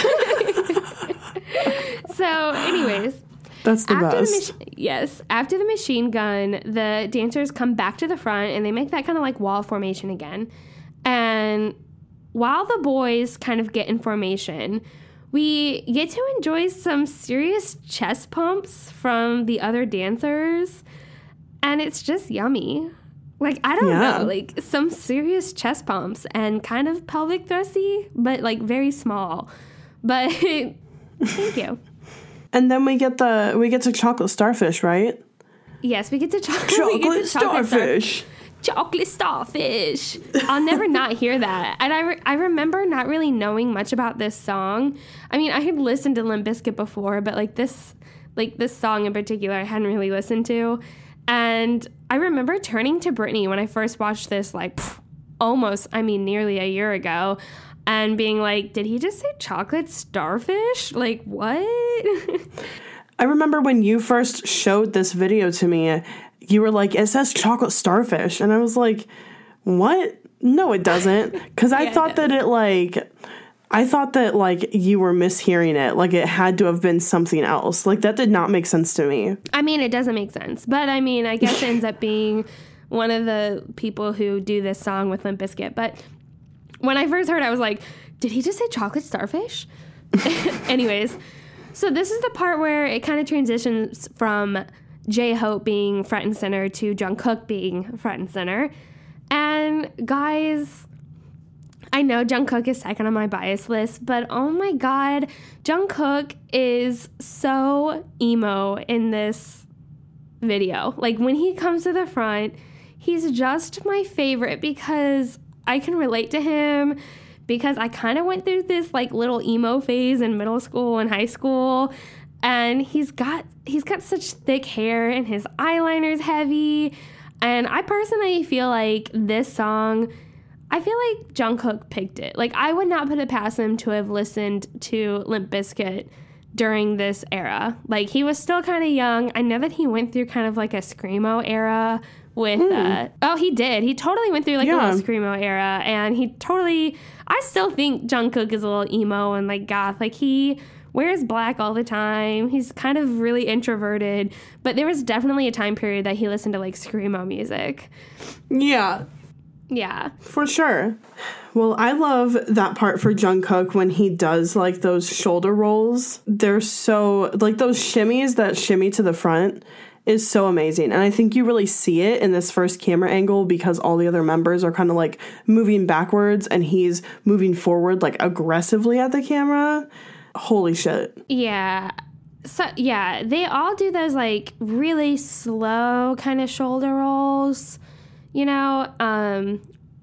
Speaker 8: So, anyways.
Speaker 7: That's the
Speaker 8: after
Speaker 7: best.
Speaker 8: The mach- yes. After the machine gun, the dancers come back to the front and they make that kind of like wall formation again. And while the boys kind of get in formation, we get to enjoy some serious chest pumps from the other dancers, and it's just yummy. Like, I don't
Speaker 7: yeah.
Speaker 8: know, like some serious chest pumps and kind of pelvic thrusty, but like very small. But thank you.
Speaker 7: And then we get the we get to chocolate starfish, right?
Speaker 8: Yes, we get to chocolate,
Speaker 7: chocolate,
Speaker 8: we get to chocolate
Speaker 7: starfish.
Speaker 8: Star- chocolate starfish. I'll never not hear that. And I, re- I remember not really knowing much about this song. I mean, I had listened to Limp Bizkit before, but like this, like this song in particular, I hadn't really listened to. And I remember turning to Brittany when I first watched this, like pff, almost, I mean, nearly a year ago, and being like, did he just say chocolate starfish? Like, what?
Speaker 7: I remember when you first showed this video to me, you were like, it says chocolate starfish. And I was like, what? No, it doesn't. Because I
Speaker 8: yeah,
Speaker 7: thought
Speaker 8: it
Speaker 7: that it like, I thought that like you were mishearing it. Like it had to have been something else. Like that did not make sense to me.
Speaker 8: I mean, it doesn't make sense. But I mean, I guess it ends up being one of the people who do this song with Limp Bizkit. But when I first heard it, I was like, did he just say chocolate starfish? Anyways, so this is the part where it kind of transitions from J-Hope being front and center to Jungkook being front and center. And guys, I know Jungkook is second on my bias list, but oh my God, Jungkook is so emo in this video. Like when he comes to the front, he's just my favorite because I can relate to him, because I kind of went through this like little emo phase in middle school and high school. And he's got he's got such thick hair and his eyeliner's heavy. And I personally feel like this song, I feel like Jungkook picked it. Like I would not put it past him to have listened to Limp Bizkit during this era. Like he was still kind of young. I know that he went through kind of like a screamo era with mm. uh oh he did. He totally went through like
Speaker 7: yeah.
Speaker 8: a little screamo era, and he totally I still think Jungkook is a little emo and like goth. Like he wears black all the time. He's kind of really introverted, but there was definitely a time period that he listened to like screamo music.
Speaker 7: Yeah.
Speaker 8: Yeah.
Speaker 7: For sure. Well, I love that part for Jungkook when he does like those shoulder rolls. They're so like those shimmies that shimmy to the front is so amazing. And I think you really see it in this first camera angle because all the other members are kind of like moving backwards and he's moving forward like aggressively at the camera. Holy shit.
Speaker 8: Yeah. So, yeah, they all do those, like, really slow kind of shoulder rolls, you know? Um,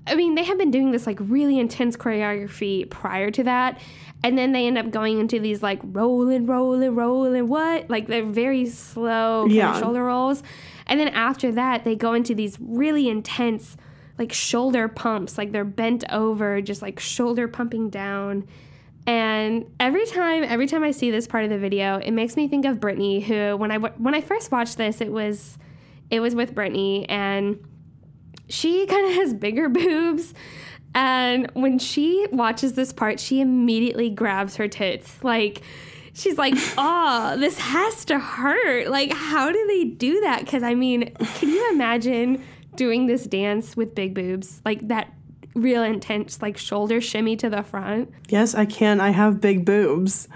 Speaker 8: I mean, they have been doing this like really intense choreography prior to that. And then they end up going into these like rolling, rolling, rolling, what? Like they're very slow kind
Speaker 7: Yeah.
Speaker 8: of shoulder rolls. And then after that, they go into these really intense like shoulder pumps. Like they're bent over, just like shoulder pumping down. And every time, every time I see this part of the video, it makes me think of Brittany, who when I when I first watched this, it was it was with Brittany, and she kind of has bigger boobs. And when she watches this part, she immediately grabs her tits. Like, she's like, oh, this has to hurt. Like, how do they do that? Because, I mean, can you imagine doing this dance with big boobs? Like, that real intense, like, shoulder shimmy to the front?
Speaker 7: Yes, I can. I have big boobs.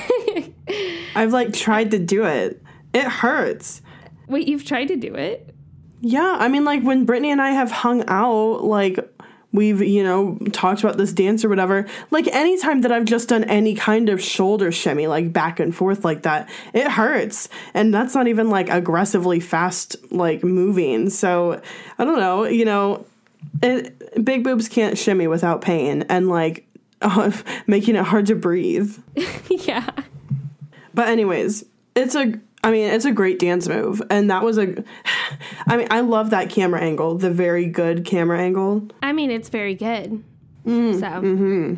Speaker 7: I've, like, tried to do it. It hurts.
Speaker 8: Wait, you've tried to do it?
Speaker 7: Yeah, I mean, like, when Brittany and I have hung out, like, we've, you know, talked about this dance or whatever, like, anytime that I've just done any kind of shoulder shimmy, like, back and forth like that, it hurts. And that's not even, like, aggressively fast, like, moving. So, I don't know, you know, it, big boobs can't shimmy without pain and, like, uh, making it hard to breathe.
Speaker 8: Yeah.
Speaker 7: But anyways, it's a... I mean, it's a great dance move, and that was a, I mean, I love that camera angle, the very good camera angle.
Speaker 8: I mean, it's very good.
Speaker 7: Mm,
Speaker 8: so.
Speaker 7: Mm-hmm.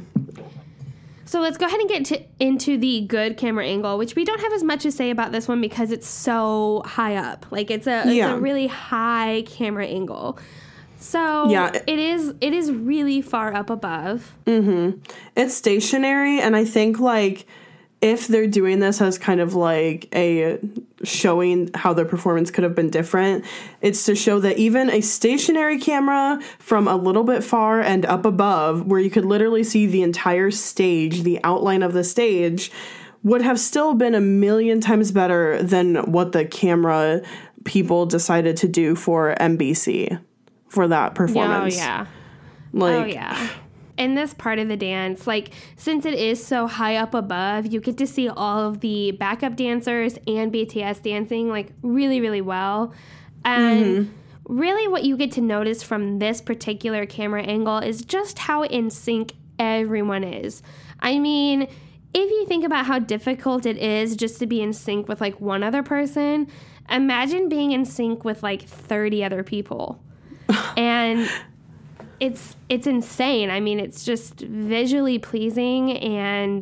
Speaker 8: So let's go ahead and get to, into the good camera angle, which we don't have as much to say about this one because it's so high up. Like, it's a,
Speaker 7: yeah.
Speaker 8: it's a really high camera angle. So
Speaker 7: yeah.
Speaker 8: it is it is really far up above.
Speaker 7: Mm-hmm. It's stationary, and I think, like, if they're doing this as kind of like a showing how their performance could have been different, it's to show that even a stationary camera from a little bit far and up above, where you could literally see the entire stage, the outline of the stage, would have still been a million times better than what the camera people decided to do for M B C for that performance.
Speaker 8: Oh, yeah.
Speaker 7: Like,
Speaker 8: oh, yeah. In this part of the dance, like, since it is so high up above, you get to see all of the backup dancers and B T S dancing, like, really, really well. And mm-hmm. really what you get to notice from this particular camera angle is just how in sync everyone is. I mean, if you think about how difficult it is just to be in sync with, like, one other person, imagine being in sync with, like, thirty other people. And It's it's insane. I mean, it's just visually pleasing, and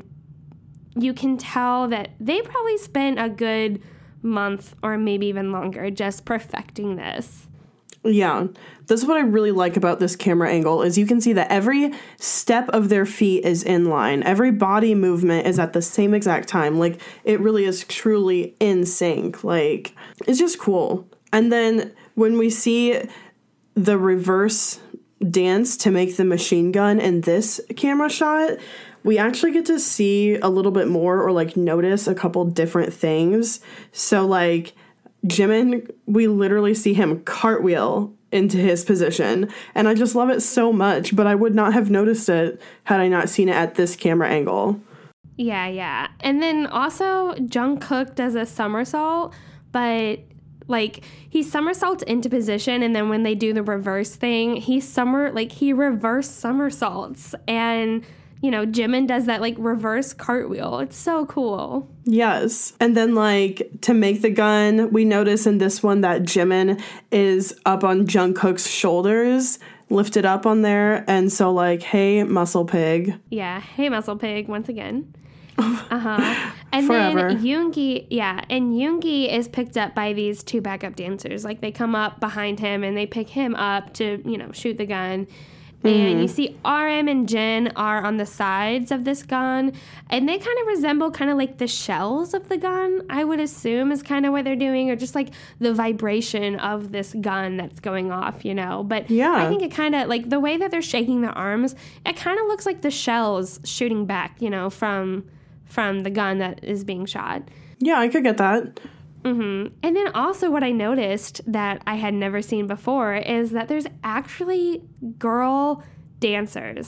Speaker 8: you can tell that they probably spent a good month or maybe even longer just perfecting this.
Speaker 7: Yeah, this is what I really like about this camera angle is you can see that every step of their feet is in line. Every body movement is at the same exact time. Like, it really is truly in sync. Like, it's just cool. And then when we see the reverse dance to make the machine gun in this camera shot, we actually get to see a little bit more or, like, notice a couple different things. So, like, Jimin, we literally see him cartwheel into his position, and I just love it so much, but I would not have noticed it had I not seen it at this camera angle.
Speaker 8: Yeah, yeah. And then also Jungkook does a somersault, but like, he somersaults into position, and then when they do the reverse thing, he summer like he reverse somersaults, and you know, Jimin does that like reverse cartwheel. It's so cool.
Speaker 7: Yes. And then, like, to make the gun, we notice in this one that Jimin is up on Jungkook's shoulders, lifted up on there, and so, like, hey, muscle pig.
Speaker 8: Yeah, hey, muscle pig, once again. Uh-huh. And
Speaker 7: Forever.
Speaker 8: then Yoongi, yeah, and Yoongi is picked up by these two backup dancers. Like, they come up behind him and they pick him up to, you know, shoot the gun. Mm-hmm. And you see R M and Jin are on the sides of this gun, and they kind of resemble kind of like the shells of the gun, I would assume is kind of what they're doing, or just like the vibration of this gun that's going off, you know. But
Speaker 7: yeah.
Speaker 8: I think it kind of, like, the way that they're shaking their arms, it kind of looks like the shells shooting back, you know, from... from the gun that is being shot.
Speaker 7: Yeah, I could get that.
Speaker 8: Mm-hmm. And then also what I noticed that I had never seen before is that there's actually girl dancers.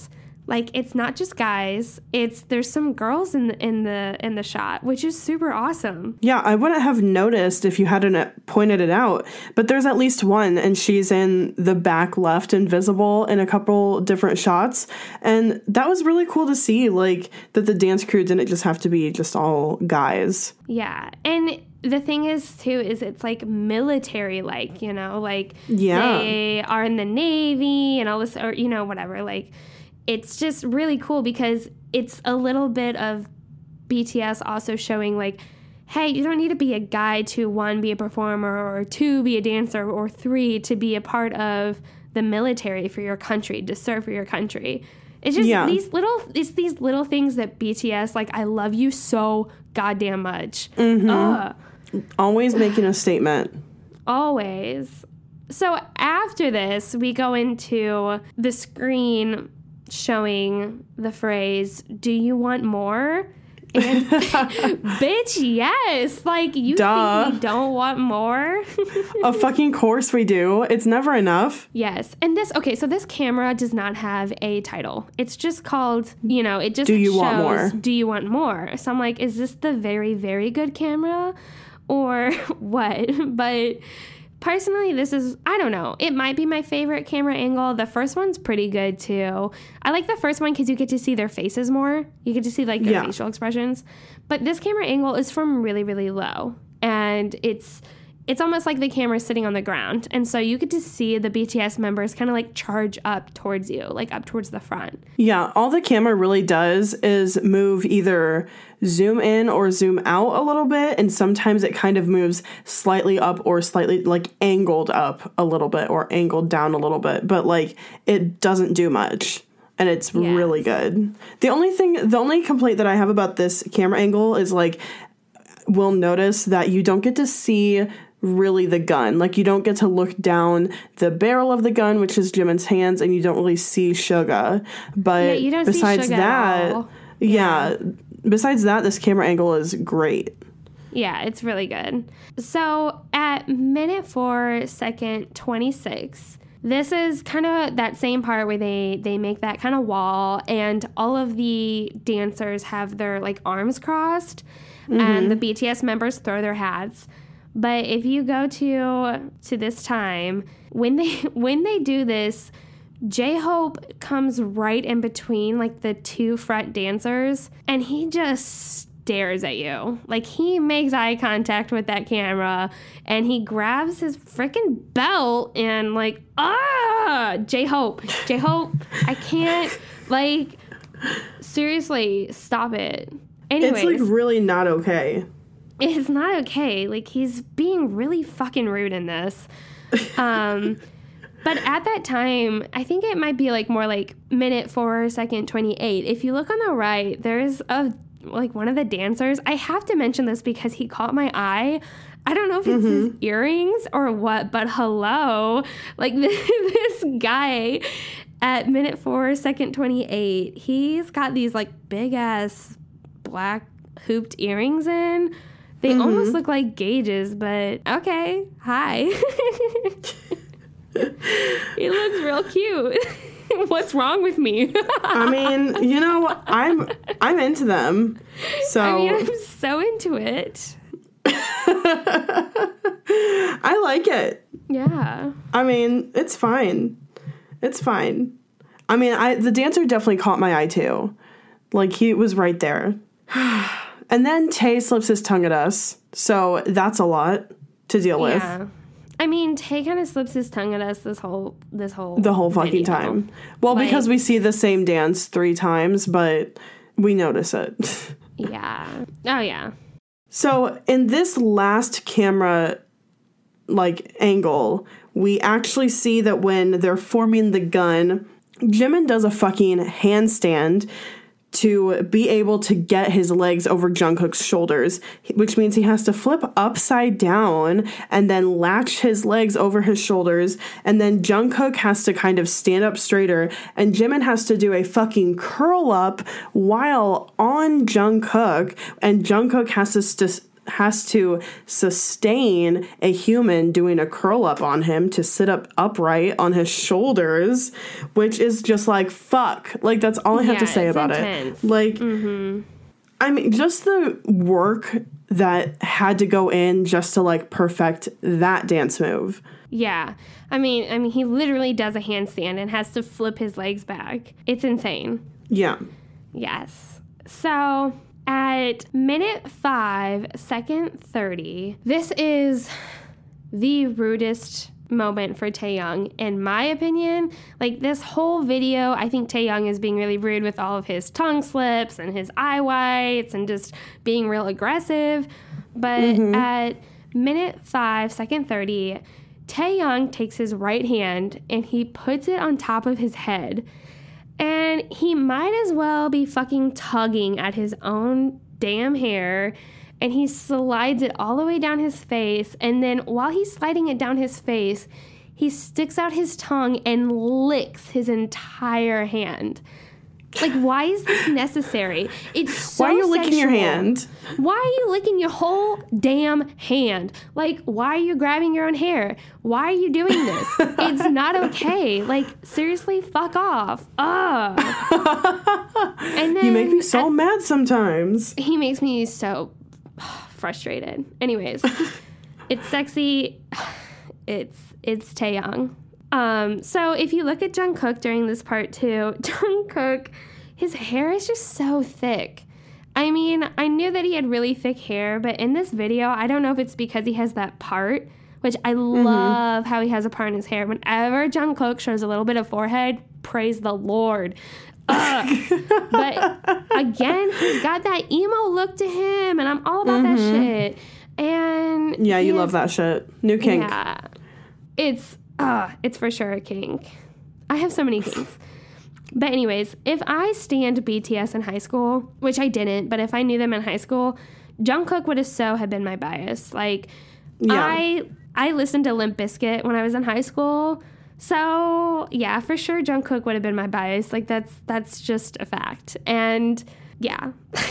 Speaker 8: Like, it's not just guys. It's there's some girls in the in the in the shot, which is super awesome.
Speaker 7: Yeah, I wouldn't have noticed if you hadn't pointed it out, but there's at least one, and she's in the back left invisible in a couple different shots, and that was really cool to see, like, that the dance crew didn't just have to be just all guys.
Speaker 8: Yeah, and the thing is, too, is it's, like, military-like, you know? Like,
Speaker 7: yeah.
Speaker 8: they are in the Navy and all this, or, you know, whatever, like... It's just really cool because it's a little bit of B T S also showing, like, hey, you don't need to be a guy to, one, be a performer, or two, be a dancer, or three, to be a part of the military for your country, to serve for your country. It's just
Speaker 7: yeah.
Speaker 8: these little, it's these little things that B T S, like, I love you so goddamn much.
Speaker 7: Mm-hmm.
Speaker 8: Uh,
Speaker 7: Always making a statement.
Speaker 8: Always. So after this, we go into the screen showing the phrase, do you want more? And bitch, yes. Like, you
Speaker 7: Duh.
Speaker 8: think we don't want more?
Speaker 7: Of fucking course we do. It's never enough.
Speaker 8: Yes. And this, okay, so this camera does not have a title. It's just called, you know, it just
Speaker 7: Do you
Speaker 8: shows,
Speaker 7: want more?
Speaker 8: Do you want more? So I'm like, is this the very, very good camera? Or what? But... Personally, this is, I don't know, it might be my favorite camera angle. The first one's pretty good, too. I like the first one because you get to see their faces more. You get to see, like, their
Speaker 7: yeah.
Speaker 8: facial expressions. But this camera angle is from really, really low. And it's it's almost like the camera's sitting on the ground. And so you get to see the B T S members kind of, like, charge up towards you, like, up towards the front.
Speaker 7: Yeah, all the camera really does is move either zoom in or zoom out a little bit, and sometimes it kind of moves slightly up or slightly, like, angled up a little bit or angled down a little bit, but, like, it doesn't do much, and it's yes. really good. The only thing, the only complaint that I have about this camera angle is, like, we'll notice that you don't get to see really the gun. Like, you don't get to look down the barrel of the gun, which is Jimin's hands, and you don't really see Suga. But
Speaker 8: yeah, you don't
Speaker 7: besides
Speaker 8: see Suga
Speaker 7: that,
Speaker 8: at all.
Speaker 7: yeah. yeah, besides that, this camera angle is great.
Speaker 8: Yeah, it's really good. So at minute four, second twenty-six, this is kind of that same part where they, they make that kind of wall, and all of the dancers have their, like, arms crossed, mm-hmm. and the B T S members throw their hats. But if you go to to this time, when they when they do this, J-Hope comes right in between, like, the two front dancers, and he just stares at you. Like, he makes eye contact with that camera, and he grabs his freaking belt and, like, ah, J-Hope, J-Hope, I can't, like, seriously, stop it. Anyways.
Speaker 7: It's, like, really not okay.
Speaker 8: It's not okay. Like, he's being really fucking rude in this. Um, but at that time, I think it might be, like, more like minute four, second twenty-eight. If you look on the right, there's a, like, one of the dancers. I have to mention this because he caught my eye. I don't know if it's mm-hmm. his earrings or what, but hello. Like, this, this guy at minute four, second twenty-eight, he's got these, like, big-ass black hooped earrings in. They mm-hmm. almost look like gauges, but okay. Hi. He looks real cute. What's wrong with me?
Speaker 7: I mean, you know, I'm I'm into them. So
Speaker 8: I mean, I'm so into it.
Speaker 7: I like it.
Speaker 8: Yeah.
Speaker 7: I mean, it's fine. It's fine. I mean, I the dancer definitely caught my eye too. Like, he was right there. And then Tae slips his tongue at us, so that's a lot to deal with.
Speaker 8: Yeah. I mean, Tae kind of slips his tongue at us this whole this whole
Speaker 7: the whole fucking
Speaker 8: video.
Speaker 7: time. Well, like, because we see the same dance three times, but we notice it.
Speaker 8: Yeah. Oh yeah.
Speaker 7: So in this last camera, like, angle, we actually see that when they're forming the gun, Jimin does a fucking handstand to be able to get his legs over Jungkook's shoulders, which means he has to flip upside down and then latch his legs over his shoulders, and then Jungkook has to kind of stand up straighter, and Jimin has to do a fucking curl up while on Jungkook, and Jungkook has to st- has to sustain a human doing a curl up on him to sit up upright on his shoulders, which is just like, fuck. Like, that's all I have
Speaker 8: Yeah,
Speaker 7: to say
Speaker 8: it's
Speaker 7: about
Speaker 8: intense.
Speaker 7: it. Like,
Speaker 8: Mm-hmm.
Speaker 7: I mean, just the work that had to go in just to like perfect that dance move.
Speaker 8: Yeah. I mean, I mean, he literally does a handstand and has to flip his legs back. It's insane.
Speaker 7: Yeah.
Speaker 8: Yes. So at minute five, second thirty, this is the rudest moment for Taehyung, in my opinion. Like, this whole video, I think Taehyung is being really rude with all of his tongue slips and his eye whites and just being real aggressive. But mm-hmm. at minute five, second thirty, Taehyung takes his right hand and he puts it on top of his head. And he might as well be fucking tugging at his own damn hair. And he slides it all the way down his face. And then while he's sliding it down his face, he sticks out his tongue and licks his entire hand. Like, why is this necessary? It's so
Speaker 7: Why are you licking
Speaker 8: sexual.
Speaker 7: your hand?
Speaker 8: Why are you licking your whole damn hand? Like, why are you grabbing your own hair? Why are you doing this? It's not okay. Like, seriously, fuck off. Ugh. And then
Speaker 7: you make me so
Speaker 8: at,
Speaker 7: mad sometimes.
Speaker 8: He makes me so frustrated. Anyways, it's sexy. It's it's Taehyung. Um, so if you look at Jungkook during this part too, Jungkook, his hair is just so thick. I mean, I knew that he had really thick hair, but in this video, I don't know if it's because he has that part, which I mm-hmm. love how he has a part in his hair. Whenever Jungkook shows a little bit of forehead, praise the Lord. Uh, but again, he's got that emo look to him, and I'm all about mm-hmm. that shit. And
Speaker 7: yeah, you love that shit. New kink.
Speaker 8: Yeah, it's uh, it's for sure a kink. I have so many kinks. But anyways, if I stanned B T S in high school, which I didn't, but if I knew them in high school, Jungkook would have so have been my bias. Like, yeah. I I listened to Limp Bizkit when I was in high school. So, yeah, for sure Jungkook would have been my bias. Like, that's that's just a fact. And, yeah.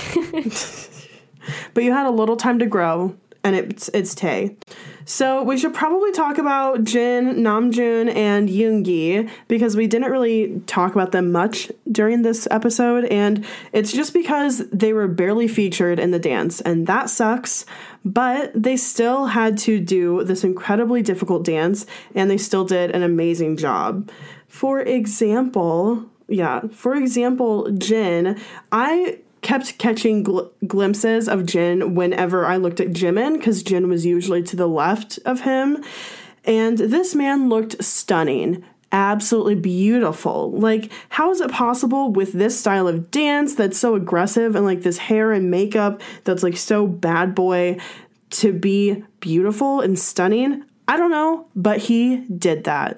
Speaker 7: But you had a little time to grow, and it's it's Tae. So we should probably talk about Jin, Namjoon, and Yoongi, because we didn't really talk about them much during this episode, and it's just because they were barely featured in the dance, and that sucks, but they still had to do this incredibly difficult dance, and they still did an amazing job. For example, yeah, for example, Jin, I kept catching gl- glimpses of Jin whenever I looked at Jimin, because Jin was usually to the left of him. And this man looked stunning, absolutely beautiful. Like, how is it possible with this style of dance that's so aggressive and like this hair and makeup that's like so bad boy to be beautiful and stunning? I don't know, but he did that.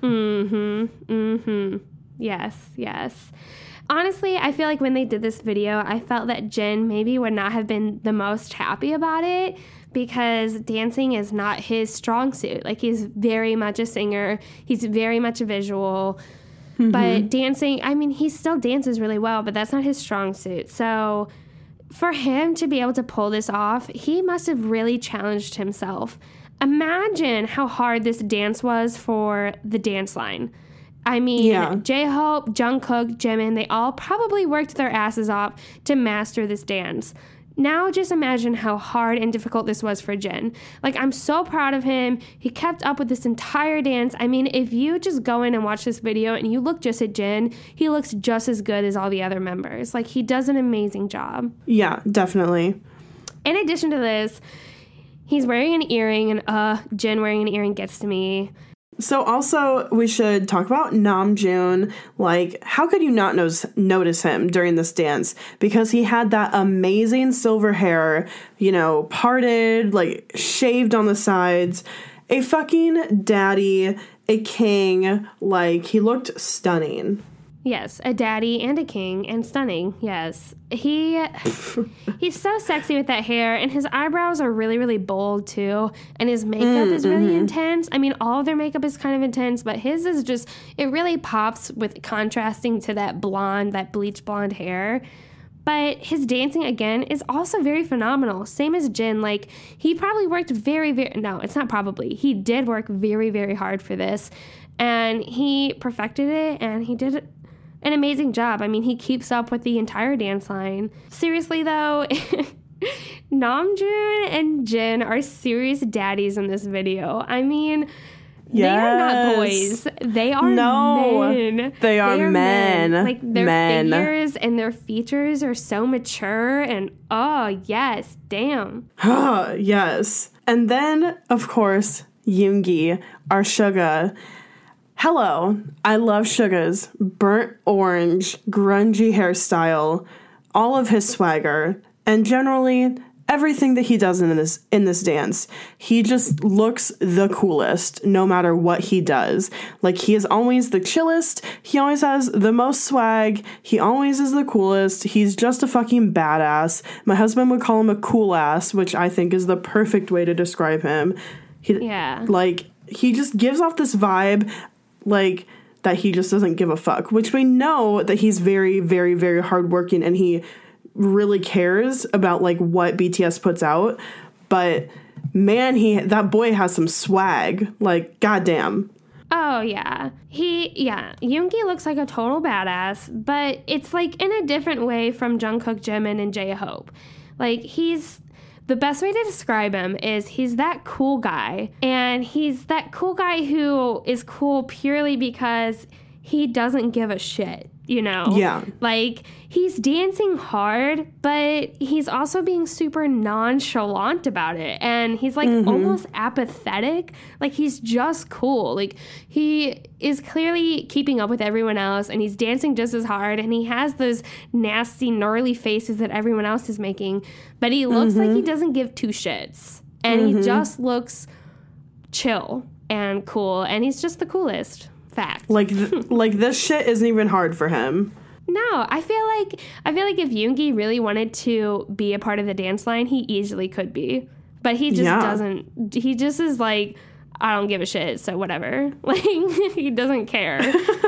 Speaker 8: Mm-hmm. Mm-hmm. Yes, yes. Honestly, I feel like when they did this video, I felt that Jin maybe would not have been the most happy about it, because dancing is not his strong suit. Like, he's very much a singer. He's very much a visual. Mm-hmm. But dancing, I mean, he still dances really well, but that's not his strong suit. So for him to be able to pull this off, he must have really challenged himself. Imagine how hard this dance was for the dance line. I mean, yeah. J-Hope, Jungkook, Jimin, they all probably worked their asses off to master this dance. Now just imagine how hard and difficult this was for Jin. Like, I'm so proud of him. He kept up with this entire dance. I mean, if you just go in and watch this video and you look just at Jin, he looks just as good as all the other members. Like, he does an amazing job.
Speaker 7: Yeah, definitely.
Speaker 8: In addition to this, he's wearing an earring, and uh, Jin wearing an earring gets to me.
Speaker 7: So also, we should talk about Namjoon. Like, how could you not notice, notice him during this dance? Because he had that amazing silver hair, you know, parted, like, shaved on the sides. A fucking daddy, a king. Like, he looked stunning.
Speaker 8: Yes, a daddy and a king, and stunning, yes. He, he's so sexy with that hair, and his eyebrows are really, really bold, too, and his makeup mm, is really mm-hmm. intense. I mean, all of their makeup is kind of intense, but his is just, it really pops with contrasting to that blonde, that bleach blonde hair. But his dancing, again, is also very phenomenal. Same as Jin. Like, he probably worked very, very... No, it's not probably. He did work very, very hard for this. And he perfected it, and he did an amazing job. I mean, he keeps up with the entire dance line. Seriously, though, Namjoon and Jin are serious daddies in this video. I mean... Yes. They are not boys. They are
Speaker 7: no,
Speaker 8: men.
Speaker 7: They are, they are men.
Speaker 8: men. Like, their
Speaker 7: men.
Speaker 8: figures and their features are so mature, and oh, yes, damn.
Speaker 7: Yes. And then, of course, Yoongi, our Suga. Hello. I love Suga's burnt orange, grungy hairstyle, all of his swagger, and generally... everything that he does in this in this dance. He just looks the coolest no matter what he does. Like, he is always the chillest. He always has the most swag. He always is the coolest. He's just a fucking badass. My husband would call him a cool ass, which I think is the perfect way to describe him. He,
Speaker 8: yeah.
Speaker 7: Like, he just gives off this vibe, like, that he just doesn't give a fuck, which we know that he's very, very, very hardworking, and he really cares about like what B T S puts out, but man, he that boy has some swag. Like, goddamn.
Speaker 8: Oh yeah, he yeah. Yoongi looks like a total badass, but it's like in a different way from Jungkook, Jimin, and J-Hope. Like, he's the best way to describe him is he's that cool guy, and he's that cool guy who is cool purely because he doesn't give a shit. You know?
Speaker 7: Yeah.
Speaker 8: Like, he's dancing hard, but he's also being super nonchalant about it. And he's, like, mm-hmm. almost apathetic. Like, he's just cool. Like, he is clearly keeping up with everyone else, and he's dancing just as hard, and he has those nasty, gnarly faces that everyone else is making. But he looks mm-hmm. like he doesn't give two shits. And mm-hmm. he just looks chill and cool, and he's just the coolest. Fact.
Speaker 7: Like, th- like this shit isn't even hard for him.
Speaker 8: No, I feel like I feel like if Yoongi really wanted to be a part of the dance line, he easily could be. But he just yeah. doesn't. He just is like, I don't give a shit, so whatever. Like, he doesn't care.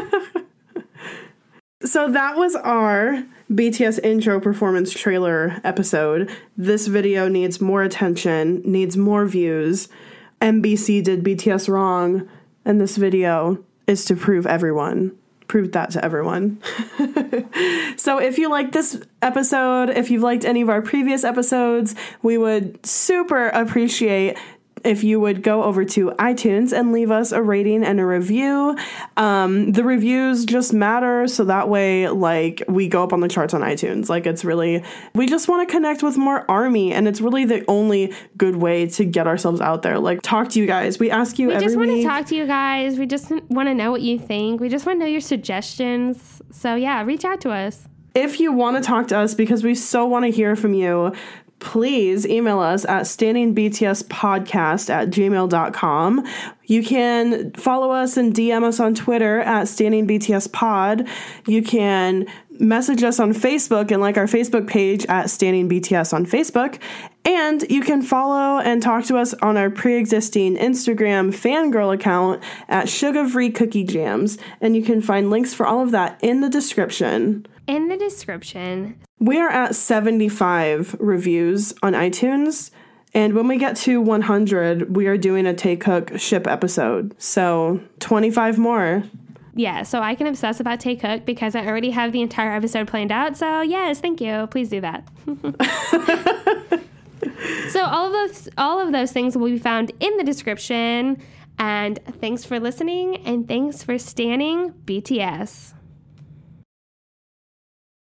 Speaker 7: So that was our B T S intro performance trailer episode. This video needs more attention, needs more views. M B C did B T S wrong, and this video is to prove everyone, prove that to everyone. So if you like this episode, if you've liked any of our previous episodes, we would super appreciate if you would go over to iTunes and leave us a rating and a review. Um, the reviews just matter, so that way, like, we go up on the charts on iTunes. Like, it's really, we just want to connect with more ARMY, and it's really the only good way to get ourselves out there. Like, talk to you guys. We ask you
Speaker 8: we
Speaker 7: every
Speaker 8: just want
Speaker 7: week.
Speaker 8: to talk to you guys. We just want to know what you think. We just want to know your suggestions. So, yeah, reach out to us.
Speaker 7: If you want to talk to us, because we so want to hear from you, please email us at standingbtspodcast at gmail dot com. You can follow us and D M us on Twitter at standingbtspod. You can message us on Facebook and like our Facebook page at standingbts on Facebook. And you can follow and talk to us on our pre-existing Instagram fangirl account at Sugar-Free Cookie Jams. And you can find links for all of that in the description.
Speaker 8: In the description.
Speaker 7: We are at seventy-five reviews on iTunes, and when we get to one hundred, we are doing a Taekook ship episode. So twenty-five more.
Speaker 8: Yeah, so I can obsess about Taekook because I already have the entire episode planned out. So yes, thank you. Please do that. So all of those, all of those things will be found in the description. And thanks for listening, and thanks for standing B T S.